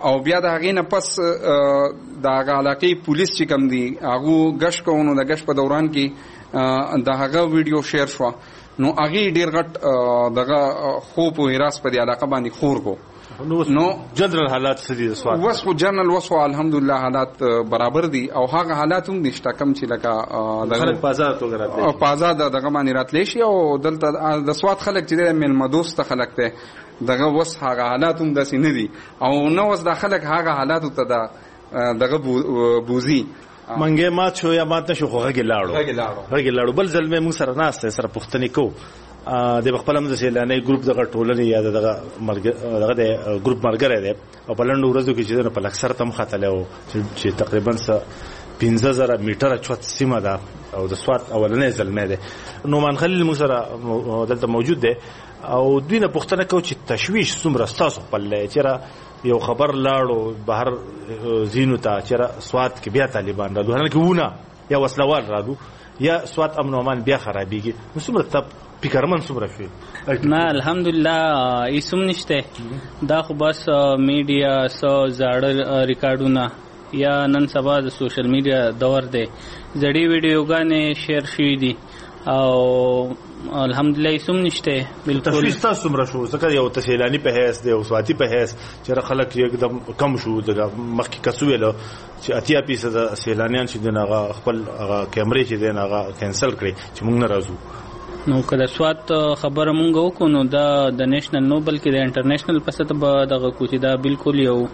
او بیا د هغې نه پس د هغه علاقې پولیس چې کوم دي هغه غش کوونو د غش په دوران کې د هغه ویډیو شیر شو نو هغې ډېر غټ دغه خوب او هراس په دې علاقه باندې خور کو نو جنرال حالات سدي وس خو جنرال وس الحمدلله حالات برابر دي او هغه حالات هم نشته کم چې لکه خلک بازار تو غراتلی او بازار دغه باندې راتلی شي او دلته د سواد خلک چې مل مدوست خلک ته دغه وس هغه حالات هم داسې نه دي او نو وس د خلک هغه حالات ته دغه بوزي منګه ما شو یا ماته شو خوغه لاړو بل ځل مې موږ سره ناست سره پښتني کو د خپل هم د سیلاني ګروپ دغه ټولنې یا دغه دغه د ګروپ مرګره دی او په لنډو ورځو کې چې په اکثر تم خاطله او چې تقریبا 15000 میټر چوت سیمه ده او د سوات اولنې ځلمه ده نومان خلیل موږ سره دلته موجود دی او دوی نه پښتنه کو چې تشویش څومره ستاسو خپل چیرې یو خبر لاړو بهر زینو ته چیرې سوات کې بیا طالبان راځو هغه کې ونه یا وسلوال راځو یا سوات امن و امان بیا خرابېږي نو څومره تب فکرمن څومره شوی نه الحمدلله ایسوم نشته دا خو بس میډیا سو زاړه ریکارډونه یا نن سبا د سوشل میډیا دور دی زړې ویډیوګانې شیر شوي دي او الحمدلله ایسوم نشته بالکل تشویش تاسو څومره شو ځکه یو تسهیلانی په حیث دی او سواتی په حیث چې خلک یکدم کم شو د مخکې کسو ویلو چې 80% سیلانیان چې دغه خپل کیمرې چې دغه کینسل کړي چې موږ نه راځو نو کله سوات خبره مونږ وکړو نو دا د نېشنل نو بلکې د انټرنیشنل پسته به دغه کوچی دا بالکل یو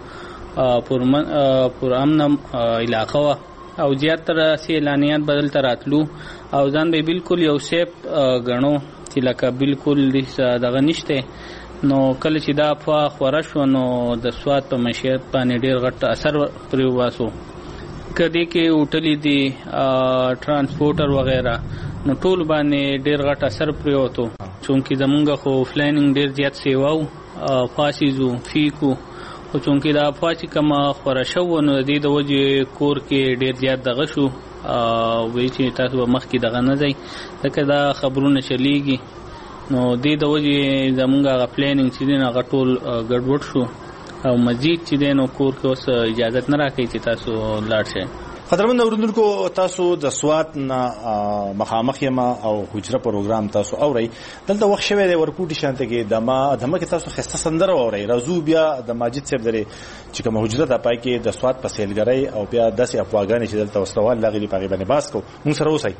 پر امن علاقه او زیاتره سیلانیان بدل تراتلو او ځان به بالکل یو سیف غنو چې لکه بالکل دغه نشته نو کله چې دا په خوره شو نو د سوات په معیشت باندې ډیر غټ اثر پرې واسو کدی کې هوټلې دي ترانسپورټر وغیرہ نو ټول باندې ډیر غټ اثر پرې وته چونکی زمونږ خو فلاینګ ډیر زیات سیواو فاسیزو فیکو او چونکی دا فاسی کما خوره شو نو د دې د وجه کور کې ډیر زیات دغه شو وی چې تاسو مخ کې دغه نه ځي ځکه دا خبرونه چلیږي نو دې د وجه زمونږ پلانینګ چې نه غټول ګډوډ شو او مزید چې دینو کور کې اوس اجازه نه راکړي چې تاسو لاړ شئ قدرمن اوریدونکو تاسو د سوات نه مخامخ یما او حجره پروګرام تاسو اوري دلته وخت شوی د ورکوټی شانته کې دمه کې تاسو خسته سندره اوري راځو بیا د ماجد صاحب درې چې کوم حجره د پای کې د سوات په سیلګرۍ او بیا داسې افواګانې چې دلته وسوال لغلی په غیبه نه باس کو موږ سره اوسئ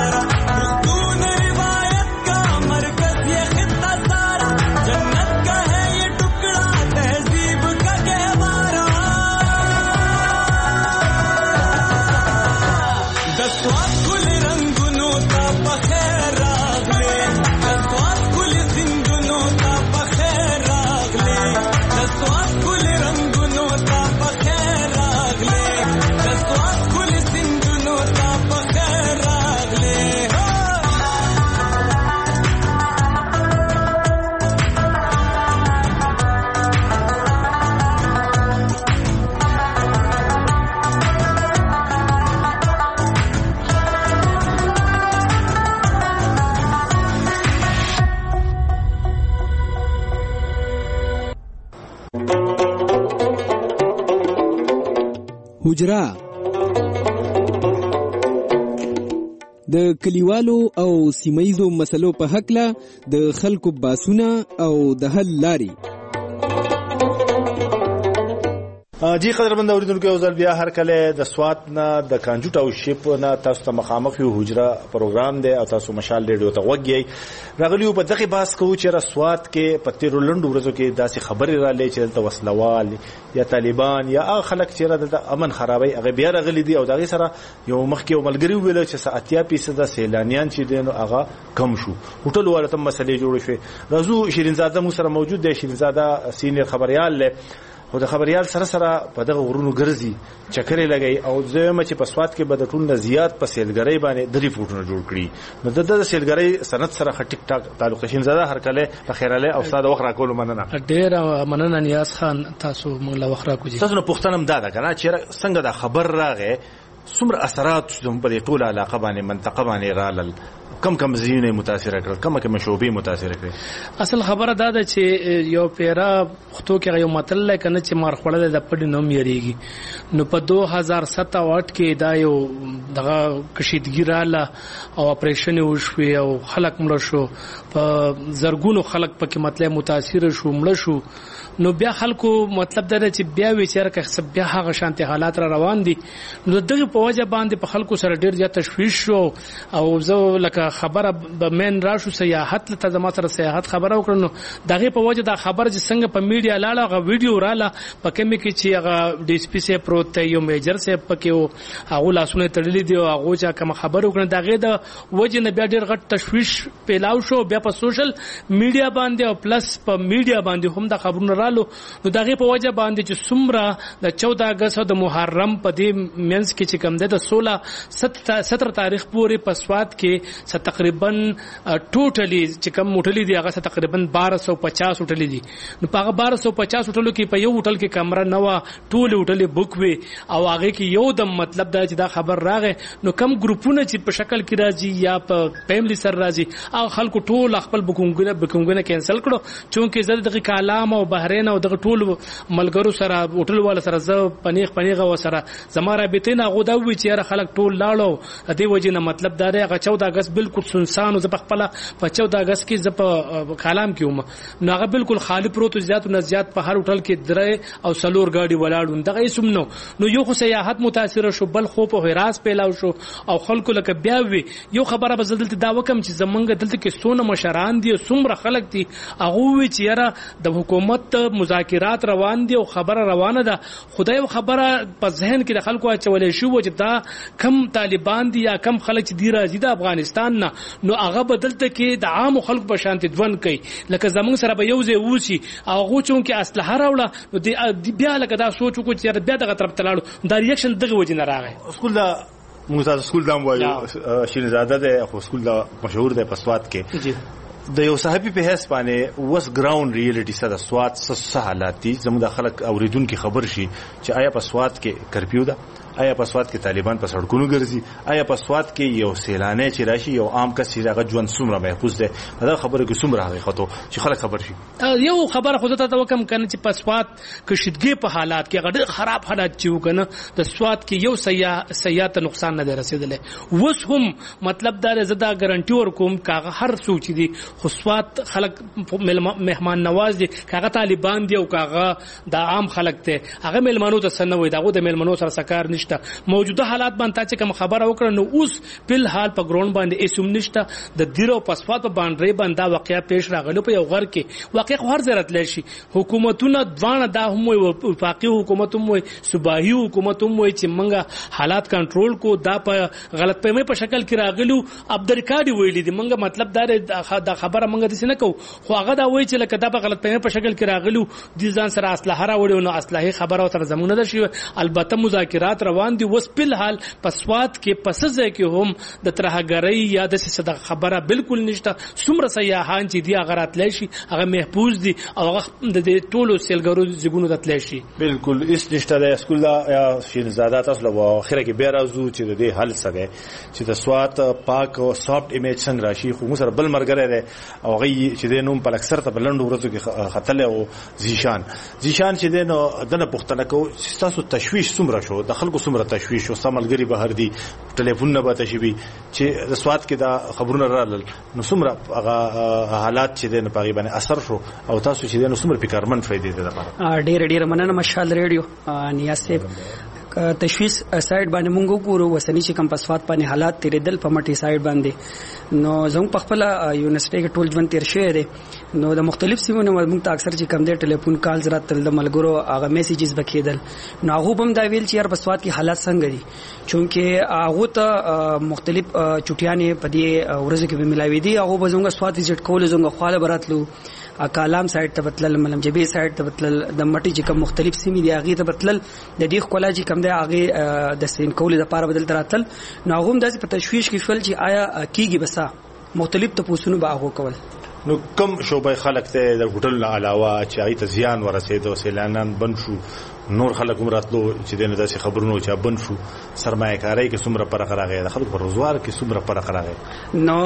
जन्नत का حجره د کلیوالو او سیمایزو مسلو په حقله د خلکو باسونه او د حل لاري. جی قدرمن اوریدونکو یو ځل بیا هر کله د سوات نه د کانجوټ او شپ نه تاسو ته مخامخ یو حجره پروګرام دی او تاسو مشال ریډیو ته وګورئ. راغلیو په دغه باس کوو چې سوات کې پتیر لندو ورځو کې داسې خبرې را لې چې د وسلوال یا طالبان یا خلک چې د امن خرابي هغه بیا راغلي دي او دغه سره یو مخکې ملګری ویل چې 80% سیلانیان چې دین هغه کم شو. هوټل ولته مسلې جوړ شوې. رازو شیرینزاده مو سره موجود دی. شیرینزاده سینیئر خبريال له او د خبريال سره په دغه ورونو ګرځي چکرې لګي او زما چې په سوات کې به د ټول نه زیات په سیلګری باندې درې فوټونه جوړ کړي. نو د سیلګری سند سره ټیک ټاک تعلق شینزاده هر کله خیراله او استاد وخت راکول مننه. ډیر مننه نیاز خان تاسو موږ له وخت راکوجي. تاسو نه پښتنم دادا کنه چې څنګه دا خبر راغې څومره اثرات په ټول علاقه باندې منطقه باندې رالل کم زینه متاثر کړل کم شوبې متاثر کړل. اصل خبره دا ده چې یو پیرا خطو کې یو متل کنه چې مار خړل د پړې نوم یریږي. نو په 2007 کې دا یو دغه کشیدګی رااله او اپریشن وشوي او خلک مړ شو په زرګونو خلک پکې مطلب متاثر شو مړ شو. نو بیا خلکو مطلب دا چې بیا وچاره که بیا هغه شانتي حالات را روان دي. نو دغه په وجه باندې په خلکو سره ډیر زیات تشویش شو او زه لکه خبره به من راشو سیاحت لته زما سره سیاحت خبره وکړنو دغه په وجه دا خبر چې څنګه په میډیا لاله غو ویډیو رااله پکې مې کې چې هغه ډي اس پی سي پروت یو میجر سي پکې او هغه لاسونه تړلې دي او هغه چې کوم خبر وکړنه دغه د وجه نه بیا ډیر غټ تشویش پیلاو شو. بیا په سوشل میډیا باندې او پلس په میډیا باندې هم د خبرونه رالو. نو دغه په وجه باندې چې څومره د 14 اگست د محرم په دې منځ کې چې کوم د 16 تاریخ پورې په سوات کې تقریبا ټوټلی چې کوم هوټل دي هغه تقریبا 1250 هوټل دي. نو په هغه 1250 هوټلو کې په یو هوټل کې کمره نه و ټول هوټل بوک وي او هغه کې یو د مطلب دا چې دا خبر راغی. نو کم ګروپونه چې په شکل کې راځي یا په فیملی سره راځي او خلکو ټول خپل بوکینګونه کینسل کړو چونکه زړه دغه کالام او بحرین او دغه ټول ملګرو سره هوټل والا سره ز پنیغه و سره زماره بیتنه غوډه وی چې خلک ټول لاړو. دې وجه نه مطلب دا دی هغه 14 اگست بالکل سنسان او ز په خپل په 14 اگست کې ز په کالام کې وم. نو هغه بالکل خالی پروت زیات نه زیات په هر هوټل کې درې او سلور گاډي ولاړو. دغه اسم نو یو خو سیاحت متاثر شو بل خو په هراس پیلاو شو او خلکو لکه بیا وی یو خبره بدلته دا وکم چې زمونږ دلته کې سونه مشران دي څومره خلک دي هغه وی چې یاره د حکومت مذاکرات روان دي او خبره روانه ده. خدای خبره په ذهن کې د خلکو اچولې شو چې دا کم طالبان دي یا کم خلک چې دی راځي د افغانستان نه. نو هغه بدلته کې د عام خلکو په شانتي ځوان کوي لکه زمونږ سره به یو ځای وسی هغه چون کې اسلحه راوړه. نو بیا لکه دا سوچ وکړو چې بیا دغه طرف تلاړو دا ریاکشن دغه وجه نه راغی. سکول دا موږ سکول دا وایو شینزاده ده خو سکول دا مشهور ده په سوات کې. د یو صحابي په حساب باندې وس ګراوند ریالټي سره سوات څه حالات دي زموږ د خلک اوریدونکو خبر شي چې آیا په سوات کې کرفیو ده آیا په سوات کې طالبان په سړکونو ګرځي آیا په سوات کې یو سیلانه چې راشي یو عام کس چې هغه ژوند څومره محفوظ ده دا خبره کې څومره هغه خطو چې خلک خبر شي. یو خبره خود ته وکم کنه چې په سوات کې شدګي په حالات کې غډ خراب حالات چې وکنه د سوات کې یو سیاحت نقصان نه رسیدلې وس هم مطلب دا زدا ګارانټي ورکوم کاغه هر سوچ دي خو سوات خلک مهمان نواز دي کاغه طالبان دي او کاغه د عام خلک ته هغه ملمنو ته سنوي دغه د ملمنو سره سکار موجوده حالات باندې چې کوم خبره وکړه نو اوس په حال په ګراوند باندې اسوم نشته د دیرو پسفات په باندې باندې واقعیا پیش راغلو په یو غر کې واقع هر ضرورت لشي حکومتونه دوانه دا هم وفاقي حکومت هم صوبایي حکومت هم چې منګه حالات کنټرول کو دا په غلط فهمي په شکل کې راغلو عبدالکادي ویلي دي منګه مطلب دا خبره منګه دې نه کو خو هغه دا وایي چې لکه دا په غلط فهمي په شکل کې راغلو د ځان سره اسلحه راوړو نو اسلحه خبره تر زمونه ده شي البته مذاکرات روان دي. وس په حال پسوات کې پسځه کې هم د ترهګرۍ یا د صدق خبره بالکل نشته. څومره سیاحان چې دی هغه راتلی شي هغه محفوظ دي او هغه د ټولو سیلګرو زګونو راتلی شي. بالکل هیڅ نشته د اسکول یا شینزاده تاسو له اخره کې بیا راځو چې د دې حل څه دی چې د سوات پاک او سافټ ایمیج څنګه راشي. خو موږ سره بل مرګره دی او هغه چې د نوم په اکثر ته بلند ورځو کې خطل او زیشان چې دنه پښتنه کو تاسو تشویش څومره شو د خلکو څومره تشویش او سملګری بهر دي ټلیفون نه به تشوي چې د سواد کې دا خبرونه رالل نو څومره هغه حالات چې د پاغي باندې اثر شو او تاسو چې د څومره فکرمن فائدې ده لپاره. ډېر مننه مشال ریډیو نیاز صاحب. تشویش سایډ باندې مونږ وګورو وسنی چې کم پسوات باندې حالات تیرې دل په مټي سایډ باندې نو زموږ په خپل یونیورسيټي کې ټول ژوند تیر شوی دی نو د مختلف سیمونو مونږ ته اکثر چې کم دی ټلیفون کالز راتل د ملګرو هغه میسیجز بکیدل نو هغه هم دا ویل چې یار پسوات کې حالات څنګه دي چونکه هغه ته مختلف چټیانې په دې ورځو کې ملاوي دي هغه به زموږ سوات وزټ کول زموږ خاله براتلو کالام سایډ ته بتلل ملم جبي سایډ ته بتلل د مټي چې کوم مختلف سیمې دي هغه ته بتلل د دې خپل چې کوم دی هغه د سین کول لپاره بدل تراتل نو هغه هم د پتشويش کې شول چې آیا کیږي بسا مختلف تپوسونه به هغه کول. نو کم شوبای خلک ته د هوټل نه علاوه چې هغه ته زیان ورسېدو سیلانان بند شو نور خلک هم راتلو چې دنه داسې خبرونه چې بند شو سرمایه کاری کې څومره فرق راغی د خلکو په روزګار کې څومره فرق راغی نو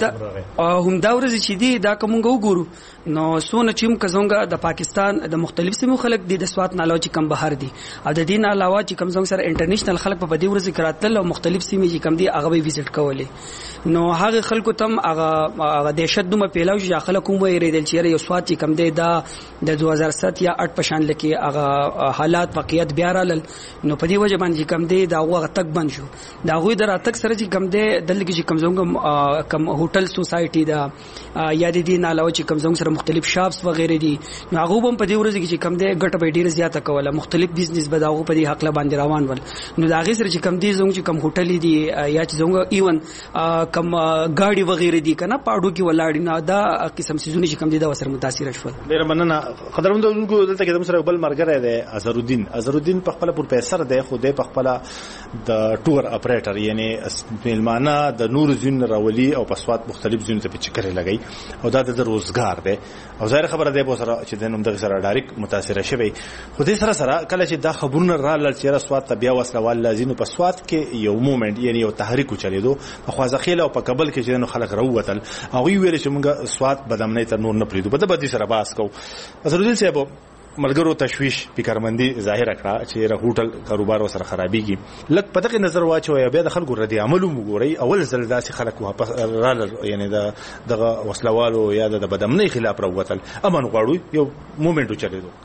هم دا ورځ چې دی دا کومګه وګورو نو سونه چې موږ د پاکستان د مختلف سیمو خلک د سوات نه علاوه چې کم بهر دي او د دین علاوه چې کم څنګه سره انټرنیشنل خلک په دې ورځ کراتل او مختلف سیمې چې کم دي هغه به وزټ کولې نو هغه خلکو تم هغه دهشت دومره پیلاو چې خلک هم ویریدل چې یو سوات چې کم دی دا د 2007 یا 8 پشان لکه هغه حالات واقعیت بیا رالل نو په دې وجه باندې کم دی دا هغه تک بند شو دا غوي در تک سره چې کم دی دلته چې کم څنګه کم هوټل سوسایټي دا یا د دین علاوه چې کم څنګه سره مختلف شاپس وغیرہ دي نو هغه هم په دې ورځ کې چې کم دی ګټه به ډیره زیاته کوله مختلف بزنس به دا هغه په دې حق لا باندې روان ول نو دا غي سره چې کم دی چې کم هوټل دي یا چې څنګه ایون کم ګاډي وغیرہ دي کنه پاړو کې ولاړ نه دا قسم سيزونه چې کم دي دا وسره متاثر شول. ډیر مننه قدرمنونکو دلته کې د سره بل مرګره دی اظهرالدین په خپل پروفیسور دی خو د په خپل د ټور اپریټر یعنی ملمانه د نور زین راولي او په سواد مختلف زین ته چکر لګي او دا د روزګار دی او ظاهر خبره دی په سره چې د نوم د سره ډایرک متاثر شوی خو د سره کله چې دا خبرونه را لړ چې سواد ته بیا وسلوال لازم په سواد کې یو مومنت یعنی یو تحریک چلیدو په خوازخیل او په کابل کې چې خلک راووتل او ویل چې موږ سواد بدامنۍ ته نور نه پریدو په دې سره باس کو اظهرالدین صاحب ملګرو تشویش فکرمندي ظاهر کړه چې را هوټل کاروبار وسره خرابېږي لکه په دغه نظر واچو یا بیا د خلکو ردي عمل وګوري اول ځل داسې خلک واپس رال یعنی دغه وسلوالو یا د بدامنۍ خلاف راووتل امن غواړو یو مومنټ چلیدو.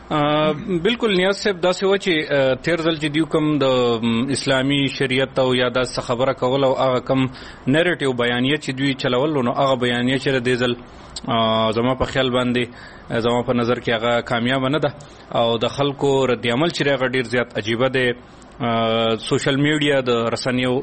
بالکل نیاز صاحب دا څه و چې تیر ځل چې دیو کوم د اسلامي شریعت او یا د خبره کول او هغه کوم نریټیو بیانیه چې دوی چلول نو هغه بیانیه چې د ځل زما په خیال باندې زما په نظر کې هغه کامیاب نه ده او د خلکو رد عمل چې هغه ډیر زیات عجیبه ده. سوشل میډیا د رسنیو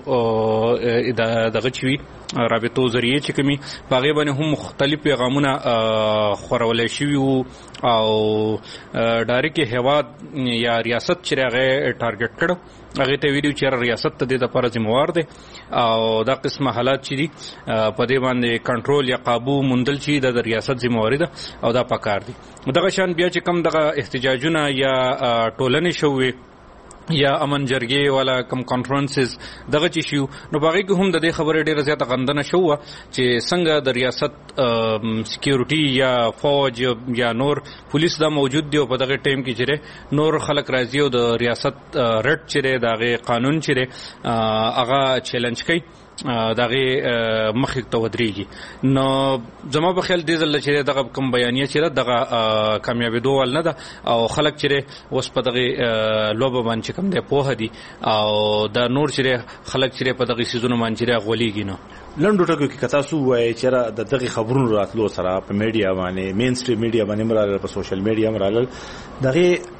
دغه چوي رابطو ذریعہ چې کومي باغې باندې هم مختلف پیغامونه خورول شوی او ډایرکټ هواد یا ریاست چې هغه ټارګټ کړو هغه ته ویډیو چې ریاست ته د لپاره ذمہوار دي او دا قسمه حالات چې دي په دې باندې کنټرول یا قابو مندل چې د ریاست ذمہواری ده او دا پکار دي. دغه شان بیا چې کم دغه احتجاجونه یا ټولنې شوې یا امن جرګې والا کم کانفرنسز دغه چې شو نو باغې کې هم د دې خبرې ډیره زیاته غندنه شو چې څنګه د ریاست سکیورټي یا فوج یا نور پولیس دا موجود دی او په دغه ټیم کې چې نور خلک راځي او د ریاست رټ چې دغه قانون چې هغه چیلنج کوي دغه مخک ته ودرېږي نو زما په خیال دې ځل چې دغه کوم بیانیه چې دغه کامیابی دوه نه ده او خلک چې اوس په دغه لوبه باندې کوم دی په هدي او دا نور چې خلک چې په دغه سيزونو باندې غولېږي نو لندو ټکو کې کتا سو وای چې د دغه خبرونو راتلو سره په میډیا باندې مین سټریم میډیا باندې مرال په سوشل میډیا مرال دغه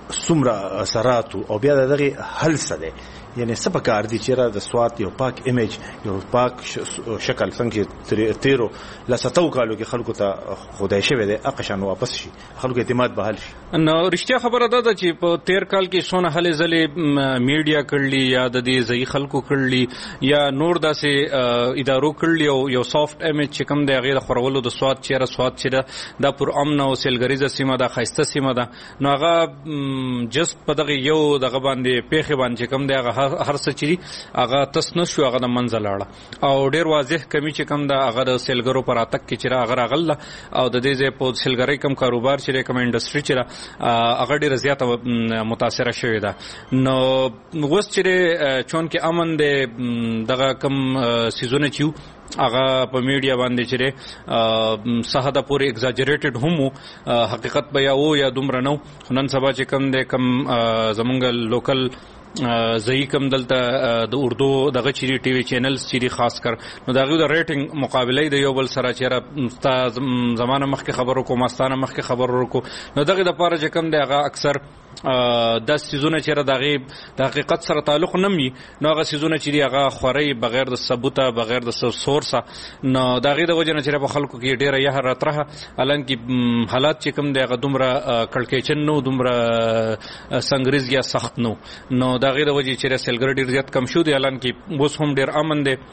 څومره اثرات او بیا دغه حل څه دی یعنی څه پکار دي چې را د سوات یو پاک ایمیج یو پاک شکل څنګه تیرو لساتو کالو کې خلکو ته خدای شوی دی اقشان واپس شي خلکو اعتماد بحال شي. نو رښتیا خبره ده چې په 13 کال کې سونه هلې ځلې میډیا کړلی یا د دې ځای خلکو کړلی یا نور داسې ادارو کړلی او یو سافت ایمیج چې کوم دی هغه خورولو د سوات چې دا پر امن او سیلګریزه سیمه ده خاصه سیمه ده نو هغه جست په دغه یو دغه باندې پیخه باندې کوم دی هغه هر څه چې هغه تسنه شو هغه د منځ لاړه او ډیر واضح کمی چې کوم دا هغه د سیلګرو پر اتک کې چې هغه راغله او د دې ځای په سیلګری کم کاروبار چې کوم انډستری چې هغه ډیر زیاته متاثر شوی ده. نو وس چې چون کې امن دی دغه کم سیزونه چې هغه په میډیا باندې چې صحه پورې ایگزاجریټډ هم حقیقت به یا دومره نو نن سبا چې کم دی کم زمونږ لوکل زئی کم دلته د اردو دغه چيري ټي وي چینلز چيري خاص کر نو دغه د ریټینګ مقابله د یو بل سره چیرې زمانه مخکې خبرو کو ماستانه مخکې خبرو کو نو دغه د پاره چې کم دی هغه اکثر د سيزونه چیرې دغه د حقیقت سره تعلق نه وي نو هغه سيزونه چې هغه خوري بغیر د ثبوته بغیر د سورسه نو دغه د وجه نه چې په خلکو کې ډیره یه راتره الان کې حالات چې کم دی هغه دومره کړکېچن نو دومره سنگریز یا سخت نو دا غیر وجه چې سیلګر ډیر زیات کم شو دی الان کې اوس هم ډیر امن دی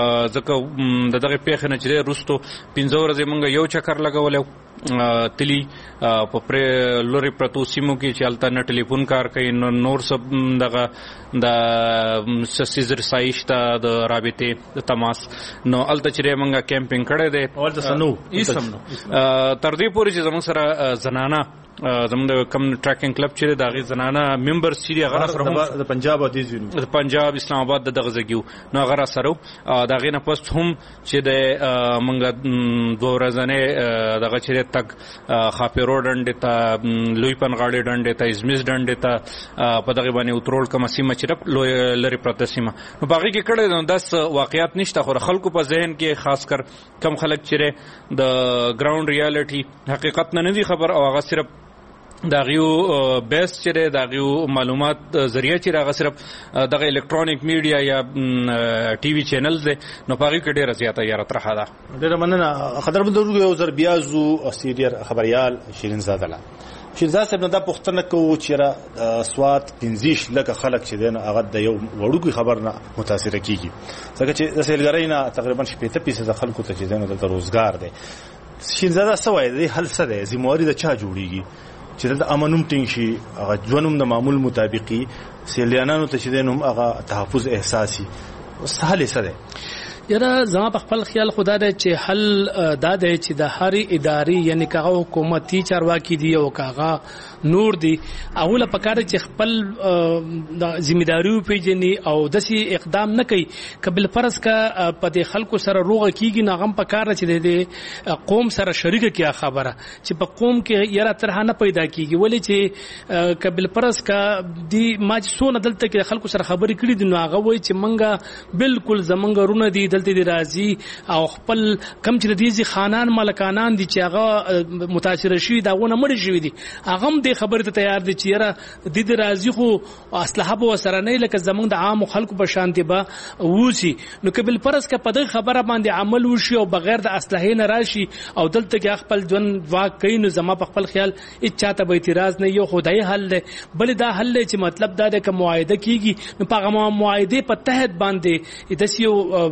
ځکه دغه پیښه نه چې روستو 15 ورځې مونږ یو چکر لګولیو تلی په لوري پرتو سیمو کې چې الته نه ټلیفون کار کوي نور سب دغه د سیزر سایشته د رابطې د تماس نو الته چې مونږه کیمپینګ کړی دی اول څه نو تر دې پورې چې زموږ سره زنانه زموږ کم ټریکینګ کلب چې دغه زنانه ممبرز چې هغه سره د پنجاب او د پنجاب اسلام آباد دغه ځګیو نو هغه سره دغه نه پس هم چې د مونږه دوه ورځې دغه چې تک خاپیرو ډنډ ته لوی پنغاړي ډنډ ته ازمیز ډنډ ته په دغه باندې اترول کوم سیمه چې لری پرته سیمه نو باقي کې کړه نو 10 واقعیات نشته خو خلکو په ذهن کې خاص کر کم خلک چې د ګراوند ریالټي حقیقت نه دي خبر او هغه صرف داغیو بیس چې داغیو معلومات ذریعہ چې هغه صرف دغه الکترونیک میډیا یا ټي وي چینلز نو پاږي کې ډیره زیاته یاره ترخه ده. ډیره مننه خطر بندرو یو زر بیازو سیریر خبريال شیرین زاده لا شیرزاد صاحب دا پښتنه کو چې سوات 15 لکه خلک چې دین هغه د یو وړوکی خبر نه متاثر کیږي ځکه چې د سیلګرۍ نه تقریبا 70% خلکو ته چې دین د روزګار دی. شیرزاد سوای دی حل څه دی زمواري د چا جوړیږي چې د امنوم ټینګ شي هغه ژوندوم د معمول مطابقي سیلیانانو ته چې دینم هغه تحفظ احساسي سهل سره یاره زما په خپل خیال خدا دې چې حل دا دی چې د هر ادارې یعنی کاغه حکومتي چارواکي دی او کاغه نور دی اوله پکاره چې خپل د ځمېداري پیژني او داسي اقدام نه کوي قبل فرض کا په دې خلکو سره روغه کیږي ناغم پکاره چې د قوم سره شریک کیا خبره چې په قوم کې یاره ترهانه پیدا کیږي ولې چې قبل فرض کا دی ما څونه دلته کې خلکو سره خبرې کړې دي نو هغه وایي چې منګه بالکل زمونږ رونه دي دلته دی راځي او خپل کم چې دې خانان ملکانان دي چې هغه متاثر شوي داونه مړ شوي دي هغه خبره ته تیار دي چې یاره د دې راځي خو اصله به وسره نه لکه زمونږ د عام خلکو په شانتي به ووسی نو قبل فرض کا په دغه خبره باندې عمل وشي او بغیر د اصله نه راشي او دلته کې خپل ځون واک کوي نو زما په خپل خیال اچاته به اعتراض نه یو خدای حل دی بل دا حل چې مطلب دا د کوم معاهده کیږي نو په معاهده په تحت باندې د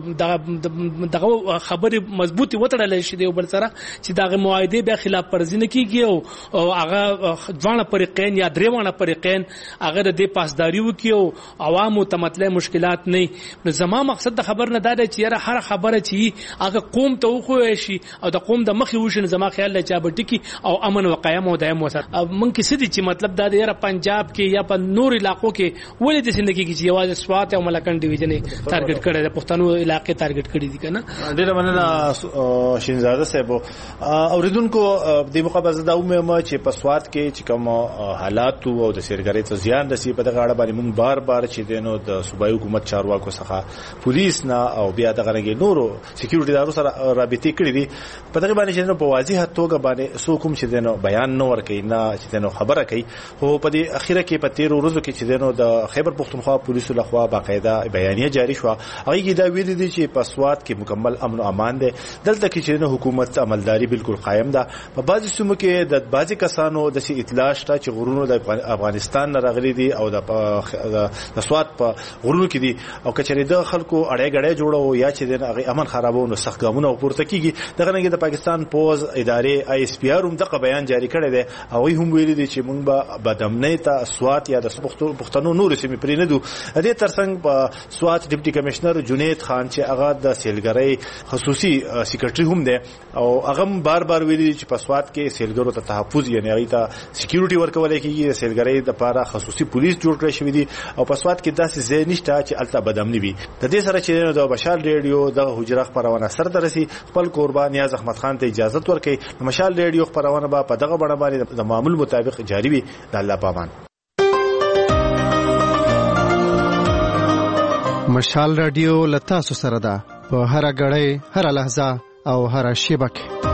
سیو دغه خبره مضبوطی وتړل شي دی بل سره چې دغه معاهده به خلاف ورزي نه کیږي او هغه ځوان پرېقین یا دریوانه پرېقین هغه د دې پاسداري وکي او عوامو ته مطلب مشکلات نه نو زما مقصد د خبر نه دا دی چې هر خبره چې هغه قوم ته وخوي شي او د قوم د مخې وشن زما خیال لا چا بټکی او امن او قیام او دائم وسره مونږ کې سدي چې مطلب دا دی پنجاب کې یا په نور علاقو کې ولې د زندگی کې یوازې سوات او ملکن ډیویژن ټارګټ کړي د پښتنو علاقې ټارګټ کړی دي کنه. ډیره مننه شینزاده صاحب. اوریدونکو د مقابله دا ومه چې په سواد کې چې کوم حالات او د سیرګری ته زیان رسي په دغه اړه باندې موږ بار چې دینو د صوبایي حکومت چارواکو څخه پولیس نه او بیا دغه رنګ نورو سکیورټي دارو سره رابطې کړې دي په دغه باندې چې په واضح توګه باندې سو کوم چې دینو بیان نه ورکړي نه چې دینو خبره کوي. خو په دې اخیره کې په 13 ورځو کې چې دینو د خیبر پختونخوا پولیسو لخوا باقاعده بیانیه جاری شو. هغه کې دا ویل دي چې په سواد کې مکمل امن او امان دی. دلته کې چې حکومت عملداري بالکل قائم ده. په بعضي سیمو کې د بعضي کسانو د سي اطلاع شته چې غرونو د افغانستان نه راغلي دي او د سواد په غرونو کې دي او کچري د خلکو اړې غړې جوړو یا چې د هغه امن خرابونو سخت ګامونه پورته کیږي. دغه نه د پاکستان پوز ادارې آی اس پی آر هم دغه بیان جاری کړی دی او هم ویلي دي چې موږ به بدامنۍ ته سواد یا د پښتنو نور سیمې پرې نه دو. د دې ترڅنګ په سواد ډیپټي کمشنر جنید خان چې هغه د سیلګرۍ خصوصي سیکریټري هم دی او هغه بار ویلي چې په سواد کې سیلګرو ته تحفظ یعنی هغه ته سکیورټي ورکول کیږي. سیلګرۍ د لپاره خصوصي پولیس جوړ کړی شوی دي او په سواد کې داسې ځای نشته چې الته بدامني وي. د دې سره چې د مشال ریډیو د حجره خبرونه سر درسي خپل قربان نیاز احمد خان ته اجازه ورکړي. مشال ریډیو خبرونه به په دغه بڼه باندې د معمول مطابق جاری وي. د الله پامان. مشال رادیو لتا سره ده په هر غړې هر لحظه او هر شیبه کې.